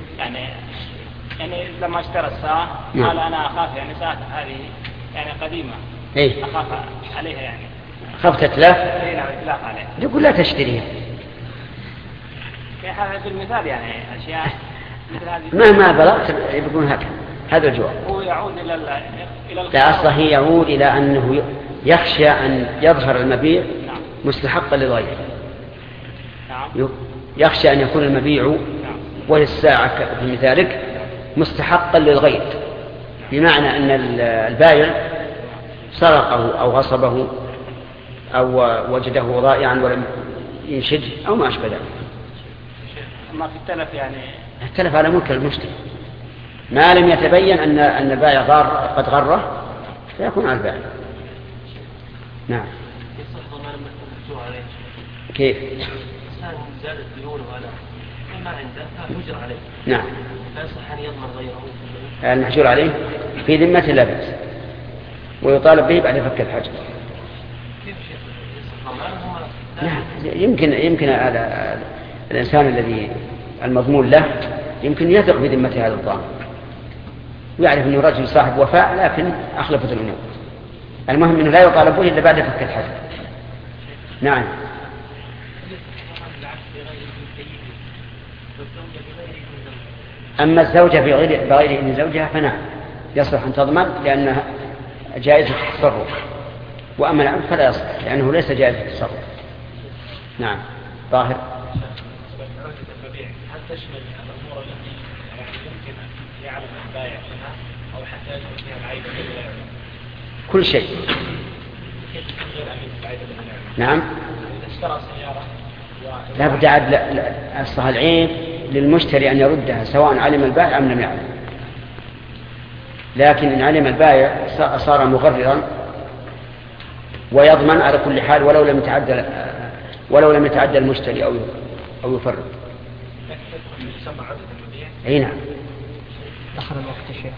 يعني لما اشترى الساعة قال أنا أخاف يعني ساعة هذه يعني قديمة، أخاف عليها يعني. خفت تلف؟ نعم تلف عليها. يقول لا تشتريها. في المثال يعني أشياء مثل هذه. مهما بلغت يكون هكذا. هذا الجواب. هو يعود إلى لا، أصله يعود إلى أنه يخشى أن يظهر المبيع مستحقا للغير. نعم. يخشى أن يكون المبيع وهي الساعة في مثالك مستحقا للغير، بمعنى أن البائع سرقه أو غصبه أو وجده ضائعا ولم ينشده أو ما أشبه ذلك. أما في التلف يعني التلف على ملك المشتري. ما لم يتبين أن البائع قد غره فيكون على البائع. نعم. كيف؟ إنسان زاد الديون ولا ما عنده فحجر عليه. نعم. فيصح أن يضمن غيره. المحجور عليه في ذمته لا بأس ويطالب به بعد فك الحجر. كيف شيء؟ ضمانهم؟ نعم. يمكن هذا الإنسان الذي المضمون له يمكن يثق بذمته هذا الضامن ويعرف أنه رجل صاحب وفاء لكن أخلفت الأمور. المهم أنه لا يطالب به إلا بعد فك الحجر. نعم. أما الزوجة بغير إذن زوجها فنعم يصلح أن تضمن لأنها جائزة التصرف، وأما العبد فلا يصلح لأنه ليس جائزة التصرف. نعم. طاهر. هل تشمل الأمور التي يمكن أن يعلم البائع منها أو حتى يكون فيها العيب بالبائع؟ كل شيء. نعم. إذا اشترى سيارة لا بد عاد أصلها العيب للمشتري أن يردها سواء علم البائع أم لم يعلم، لكن إن علم البائع صار مغررا ويضمن على كل حال ولو لم يتعدى المشتري أو يفرط. أي نعم. دخل الوقت شيء.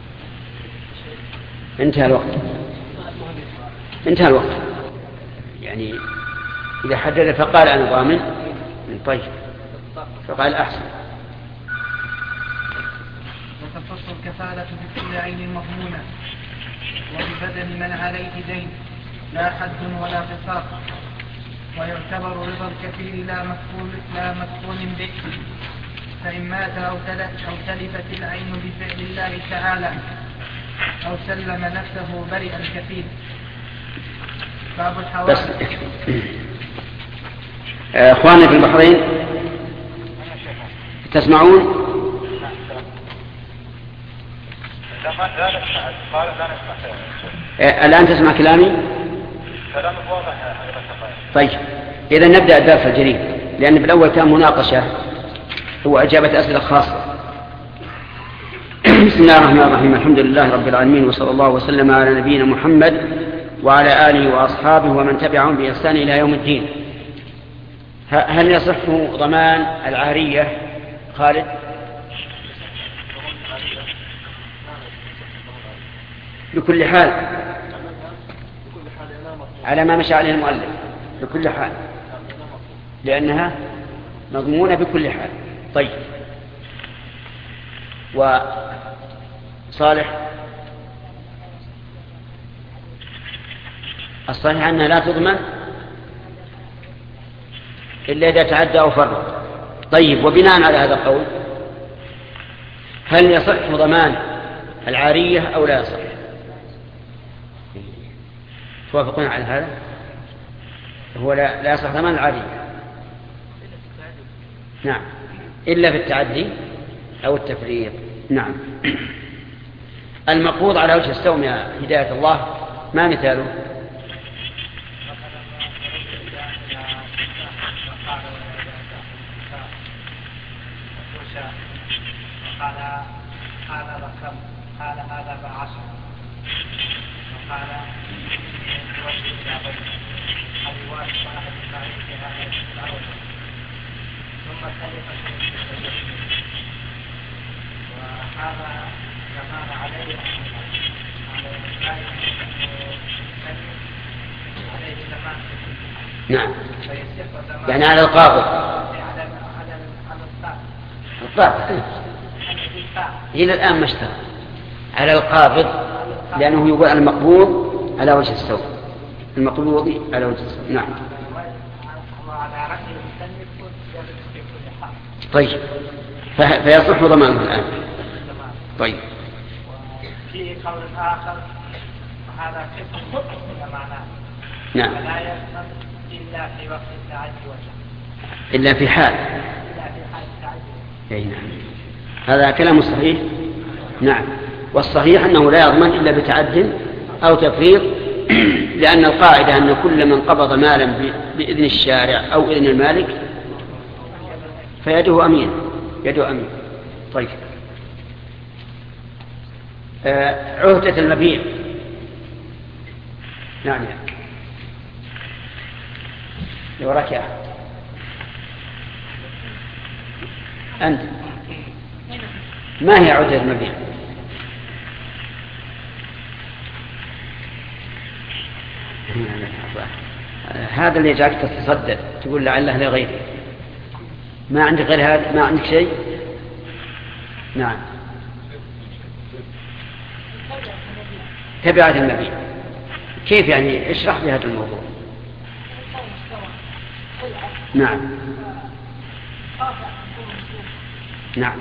انتهى الوقت يعني إذا حدد فقال أنا ضامن طيب فقال أحسن. وتختص الكفالة بكل عين مضمونة وببدن من عليه دين لا حد ولا قصاص، ويعتبر رضا الكفيل لا مكفول به، فإن مات أو تلفت العين بفعل الله تعالى أو سلم نفسه برئ الكفيل. باب الحوادث. أخواني في البحرين تسمعون؟ الآن تسمع كلامي؟ طيب إذا نبدأ الدرس الجديد، لأن في الأول كان مناقشة وأجابة أسئلة خاصة. بسم الله الرحمن الرحيم. الحمد لله رب العالمين، وصلى الله وسلم على نبينا محمد وعلى آله وأصحابه ومن تبعهم بإحسان إلى يوم الدين. هل يصح ضمان العارية خالد؟ بكل حال على ما مشى عليه المؤلف، بكل حال لأنها مضمونة بكل حال. طيب وصالح الصحيح أنها لا تضمن إلا إذا تعدى أو فرط. طيب وبناء على هذا القول هل يصح ضمان العارية أو لا يصح؟ توافقون على هذا؟ هو لا يصح ضمان العارية. نعم إلا في التعدي أو التفريط. نعم. المقبوض على وجه السوم يا هداية الله ما مثاله؟ قال رقم قال هذا بعشر وقال وجه إلى غيره الرواية واحد تعريف هذا الأول ثم كلمة وهذا كمان عليه نعم يعني على القابض القابض إلى الآن ما اشتغل على القابض، لأنه يقول المقبوض على وجه السوء، المقبوض على وجه السوء. نعم. طيب فيصح ضمانه الآن. طيب في قول آخر وهذا كفر معناه نعم لا يصح إلا في وقت التعدي وجه إلا في حال أي نعم هذا كلام صحيح. نعم والصحيح أنه لا يضمن إلا بتعد أو تفريط، لأن القاعدة أن كل من قبض مالا بإذن الشارع أو إذن المالك فيده أمين، يده أمين. طيب عهدة المبيع. نعم يا وراك يا أنت. ما هي عهدة المبيع؟ هذا اللي جاك تتصدد تقول لعله لغيره. ما عندك غير هذا؟ ما عندك شيء؟ نعم. تبعة المبيع كيف يعني؟ اشرح لي هذا الموضوع. نعم نعم.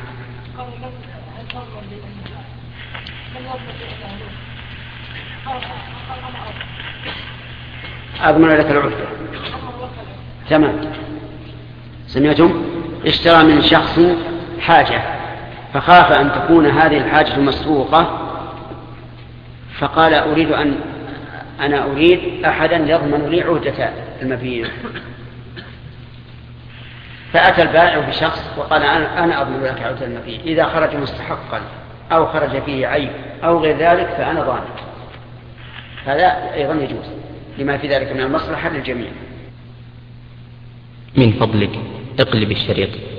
أضمن لك العهدة. تمام. سمعتم؟ اشترى من شخص حاجة فخاف أن تكون هذه الحاجة مسروقة، فقال أنا أريد أحدا يضمن لي عهدة المبيع. فأتى البائع بشخص وقال أنا أضمن لك عهدة المبيع، إذا خرج مستحقا أو خرج فيه عيب أو غير ذلك فأنا ضامن. هذا أيضا يجوز لما في ذلك من المصلحة للجميع. من فضلك اقلب الشريط.